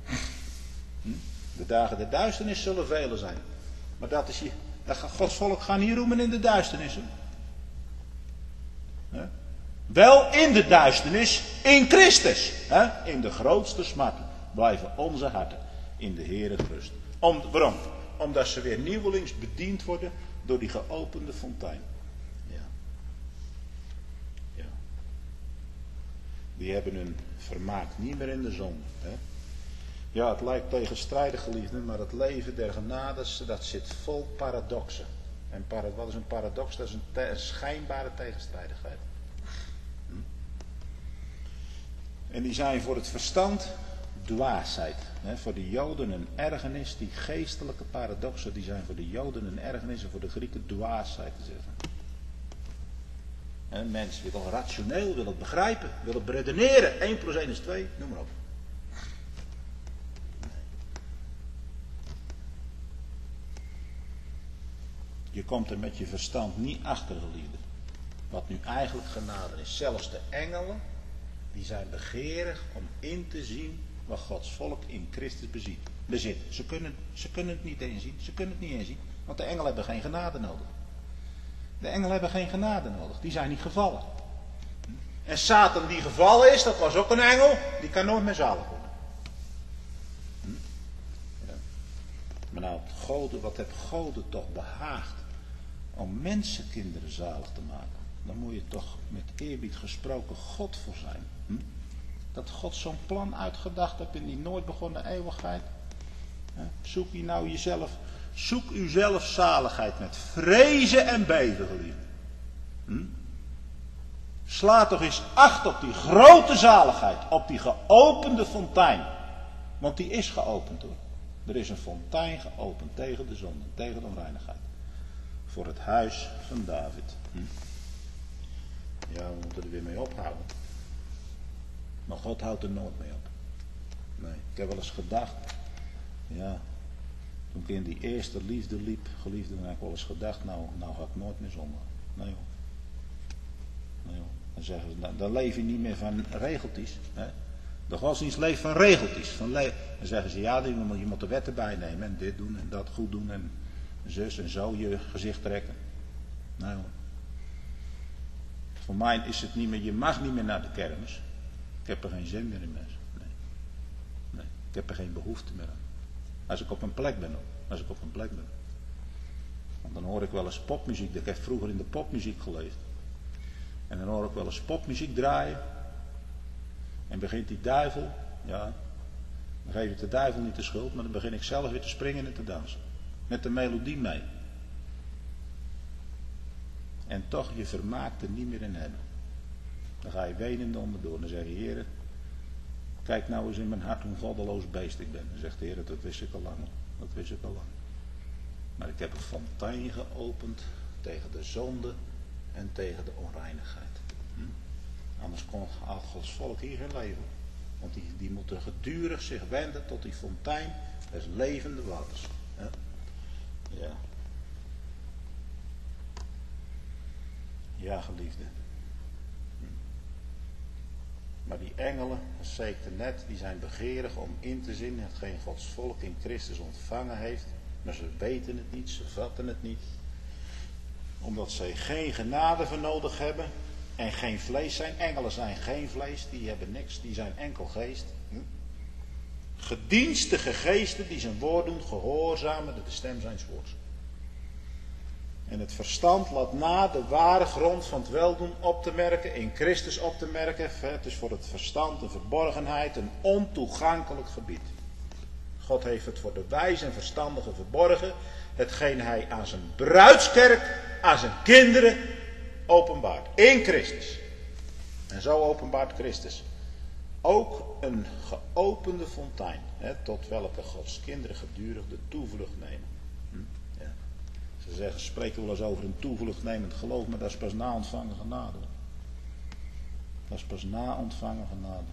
De dagen der duisternis zullen vele zijn. Maar dat is Gods volk gaan niet roemen in de duisternis. Wel in de duisternis, in Christus. In de grootste smarten blijven onze harten in de Heere gerust. Waarom? Omdat ze weer nieuwelings bediend worden door die geopende fontein. Ja. Die hebben hun vermaak niet meer in de zon. Ja, het lijkt tegenstrijdig, geliefden, maar het leven der genades, dat zit vol paradoxen. En wat is een paradox? Dat is een schijnbare tegenstrijdigheid. En die zijn voor het verstand dwaasheid. Voor de Joden een ergernis, die geestelijke paradoxen, die zijn voor de Joden een ergernis en voor de Grieken dwaasheid te zeggen. En een mens wil het rationeel, wil het begrijpen, wil het beredeneren. 1 + 1 is 2, noem maar op. Je komt er met je verstand niet achter, geliefde. Wat nu eigenlijk genade is. Zelfs de engelen, die zijn begeerig om in te zien wat Gods volk in Christus bezit. Ze kunnen het niet inzien. Ze kunnen het niet inzien. Want de engelen hebben geen genade nodig. De engelen hebben geen genade nodig. Die zijn niet gevallen. En Satan die gevallen is, dat was ook een engel. Die kan nooit meer zalig worden. Ja. Maar nou, wat heeft God toch behaagd om mensenkinderen zalig te maken. Dan moet je toch met eerbied gesproken God voor zijn. Dat God zo'n plan uitgedacht heeft in die nooit begonnen eeuwigheid. Zoek u zelf zaligheid met vrezen en beven, geliefde. Sla toch eens acht op die grote zaligheid, op die geopende fontein. Want die is geopend hoor. Er is een fontein geopend tegen de zonde, tegen de onreinigheid. Voor het huis van David. Ja, we moeten er weer mee ophouden. Maar God houdt er nooit mee op. Nee, ik heb wel eens gedacht. Ja, toen ik in die eerste liefde liep, geliefde, dan heb ik wel eens gedacht, nou ga ik nooit meer zondigen. Nee joh. Nee joh. Dan zeggen ze, dan leef je niet meer van regeltjes. Hè? De godsdienst leeft van regeltjes. Dan zeggen ze, ja, je moet de wet erbij nemen en dit doen en dat goed doen en zus en zo je gezicht trekken. Nou joh. Voor mij is het niet meer, je mag niet meer naar de kermis. Ik heb er geen zin meer in mensen. Nee. Ik heb er geen behoefte meer aan. Als ik op een plek ben. Want dan hoor ik wel eens popmuziek. Ik heb vroeger in de popmuziek geleefd. En dan hoor ik wel eens popmuziek draaien. En begint die duivel. Ja. Dan geef ik de duivel niet de schuld. Maar dan begin ik zelf weer te springen en te dansen. Met de melodie mee. En toch je vermaak er niet meer in hebben. Dan ga je wenende onderdoor. Dan zeg je, Heer, kijk nou eens in mijn hart hoe een goddeloos beest ik ben. Dan zegt de Heer, dat wist ik al lang. Dat wist ik al lang. Maar ik heb een fontein geopend tegen de zonde en tegen de onreinigheid. Anders kon al Gods volk hier geen leven. Want die moeten gedurig zich wenden tot die fontein des levende waters. Ja. Ja, geliefde. Maar die engelen, dat zei ik net, die zijn begeerig om in te zien hetgeen Gods volk in Christus ontvangen heeft. Maar ze weten het niet, ze vatten het niet. Omdat zij geen genade voor nodig hebben en geen vlees zijn. Engelen zijn geen vlees, die hebben niks, die zijn enkel geest. Gedienstige geesten die zijn woord doen, gehoorzamen de stem zijn woords. En het verstand laat na de ware grond van het weldoen op te merken, in Christus op te merken. Het is voor het verstand een verborgenheid, een ontoegankelijk gebied. God heeft het voor de wijze en verstandigen verborgen, hetgeen hij aan zijn bruidskerk, aan zijn kinderen openbaart. In Christus. En zo openbaart Christus ook een geopende fontein, tot welke Gods kinderen gedurig de toevlucht nemen. Ja. Ze zeggen, spreken wel eens over een toevlucht nemend geloof, maar dat is pas na ontvangen genade. Dat is pas na ontvangen genade.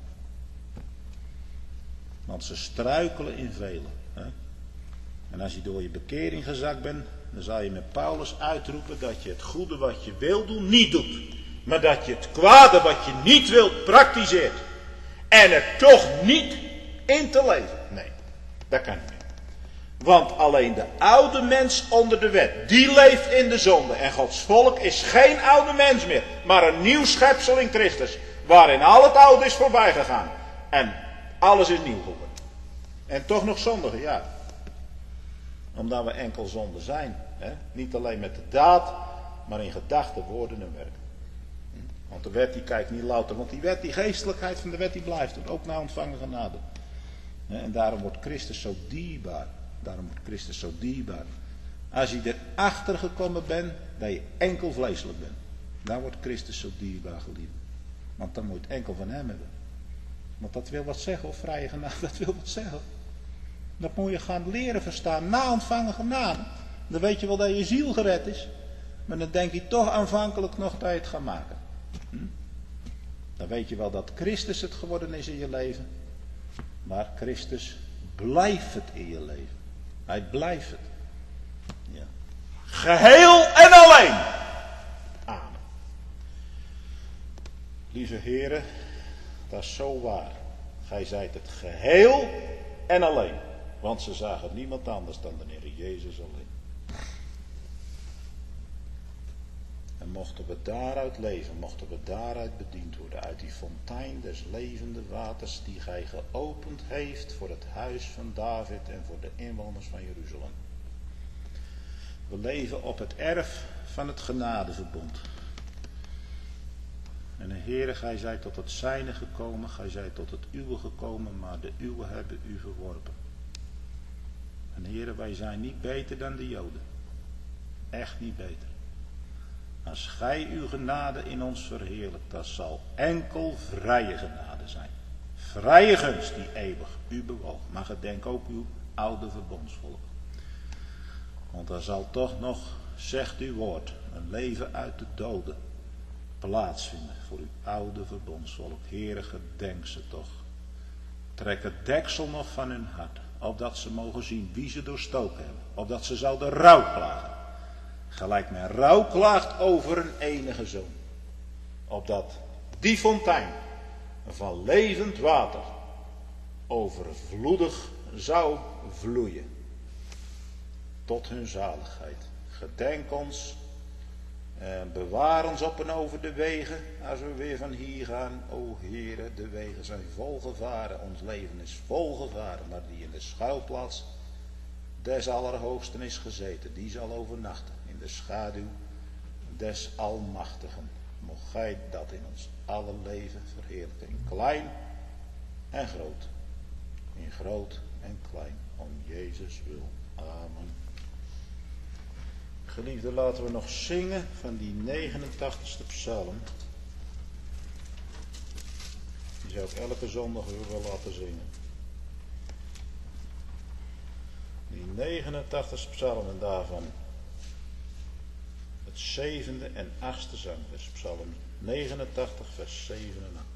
Want ze struikelen in velen. En als je door je bekering gezakt bent, dan zal je met Paulus uitroepen dat je het goede wat je wil doen, niet doet. Maar dat je het kwade wat je niet wilt, praktiseert. En er toch niet in te leven. Nee, dat kan niet meer. Want alleen de oude mens onder de wet, die leeft in de zonde. En Gods volk is geen oude mens meer, maar een nieuw schepsel in Christus. Waarin al het oude is voorbij gegaan. En alles is nieuw geworden. En toch nog zondigen, ja. Omdat we enkel zonde zijn. Niet alleen met de daad, maar in gedachten, woorden en werk. Want de wet die kijkt niet louter. Want die wet, die geestelijkheid van de wet, die blijft er. Ook na ontvangen genade. En daarom wordt Christus zo dierbaar. Daarom wordt Christus zo dierbaar. Als je erachter gekomen bent dat je enkel vleeselijk bent. Dan wordt Christus zo dierbaar, geliefd. Want dan moet je het enkel van hem hebben. Want dat wil wat zeggen, of vrije genade, dat wil wat zeggen. Dat moet je gaan leren verstaan na ontvangen genade. Dan weet je wel dat je ziel gered is. Maar dan denk je toch aanvankelijk nog dat je het gaat maken. Dan weet je wel dat Christus het geworden is in je leven. Maar Christus blijft het in je leven. Hij blijft het. Ja. Geheel en alleen. Amen. Lieve heren, dat is zo waar. Gij zijt het geheel en alleen. Want ze zagen niemand anders dan de Heer Jezus alleen. En mochten we daaruit leven, mochten we daaruit bediend worden, uit die fontein des levende waters die gij geopend heeft voor het huis van David en voor de inwoners van Jeruzalem. We leven op het erf van het genadeverbond. En de Heere, gij zijt tot het zijne gekomen, gij zijt tot het uwe gekomen, maar de uwe hebben u verworpen. En Heere, wij zijn niet beter dan de Joden. Echt niet beter. Als gij uw genade in ons verheerlijkt, dat zal enkel vrije genade zijn. Vrije gunst die eeuwig u bewoog. Maar gedenk ook uw oude verbondsvolk. Want er zal toch nog, zegt uw woord, een leven uit de doden plaatsvinden voor uw oude verbondsvolk. Heere, gedenk ze toch. Trek het deksel nog van hun hart, opdat ze mogen zien wie ze doorstoken hebben. Opdat ze zouden rouw klagen. Gelijk men rouw klaagt over een enige zoon. Opdat die fontein van levend water overvloedig zou vloeien. Tot hun zaligheid. Gedenk ons. Bewaar ons op en over de wegen. Als we weer van hier gaan. O Heere, de wegen zijn vol gevaren. Ons leven is vol gevaren. Maar die in de schuilplaats des Allerhoogsten is gezeten. Die zal overnachten. In de schaduw des Almachtigen. Mocht gij dat in ons alle leven verheerlijken. In klein en groot. In groot en klein. Om Jezus wil. Amen. Geliefden, laten we nog zingen van die 89ste psalm. Die zou ik elke zondag weer wel laten zingen. Die 89ste psalm en daarvan het 7e en 8e zang. Dus psalm 89 vers 7 en 8.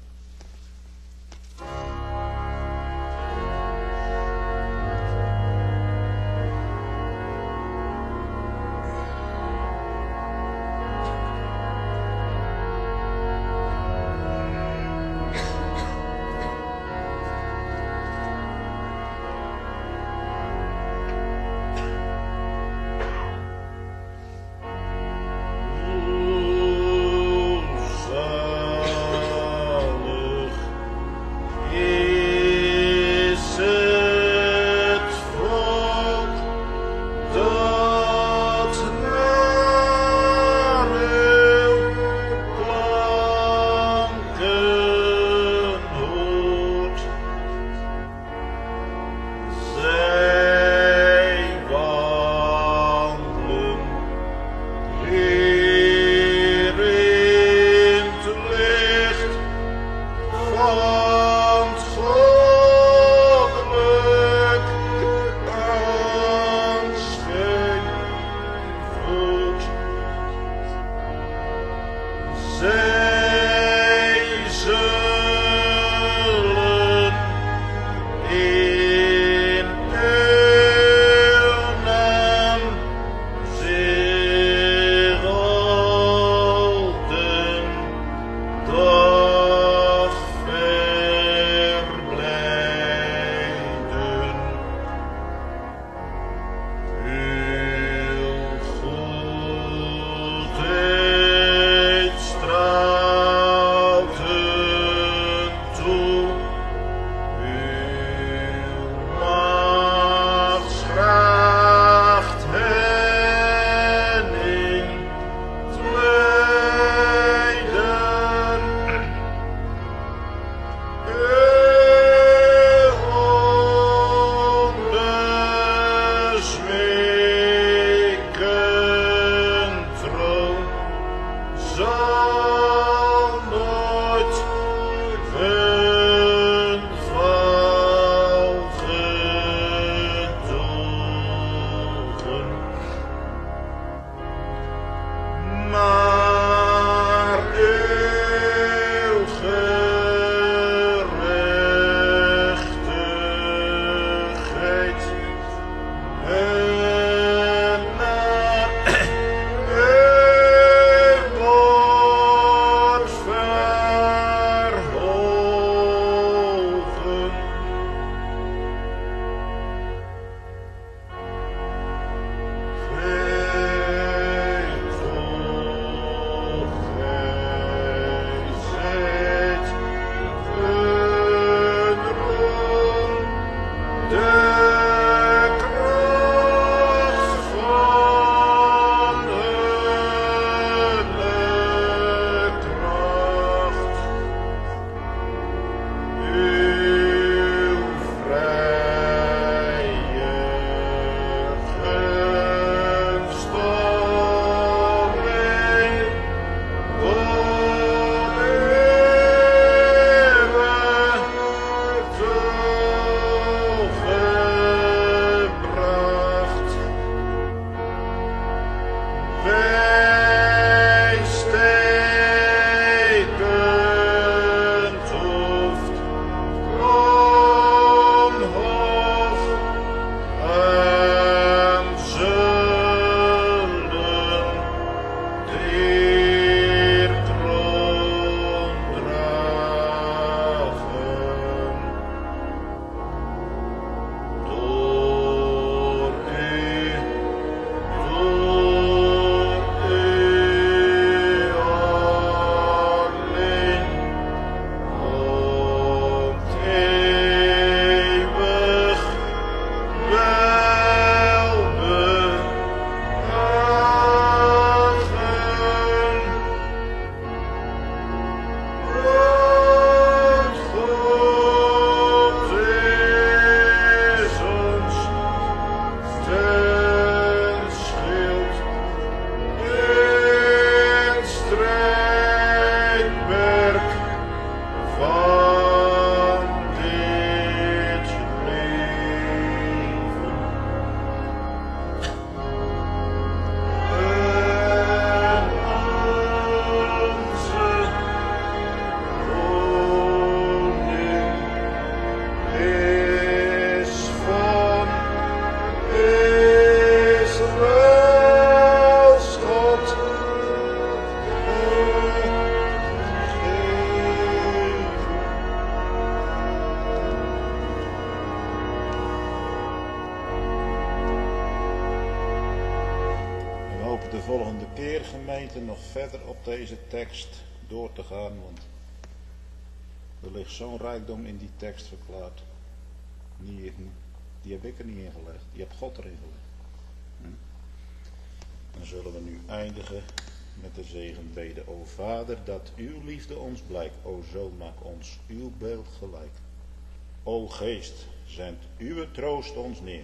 volgende keer, gemeente, nog verder op deze tekst door te gaan, want er ligt zo'n rijkdom in die tekst verklaard. Die heb ik er niet in gelegd, die heb God erin gelegd. Dan zullen we nu eindigen met de zegenbede. O Vader, dat uw liefde ons blijkt, o Zoon, maak ons uw beeld gelijk. O Geest, zend uw troost ons neer.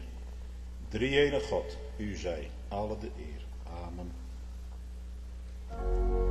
Drie-enige God, u zij alle de eer. Amen.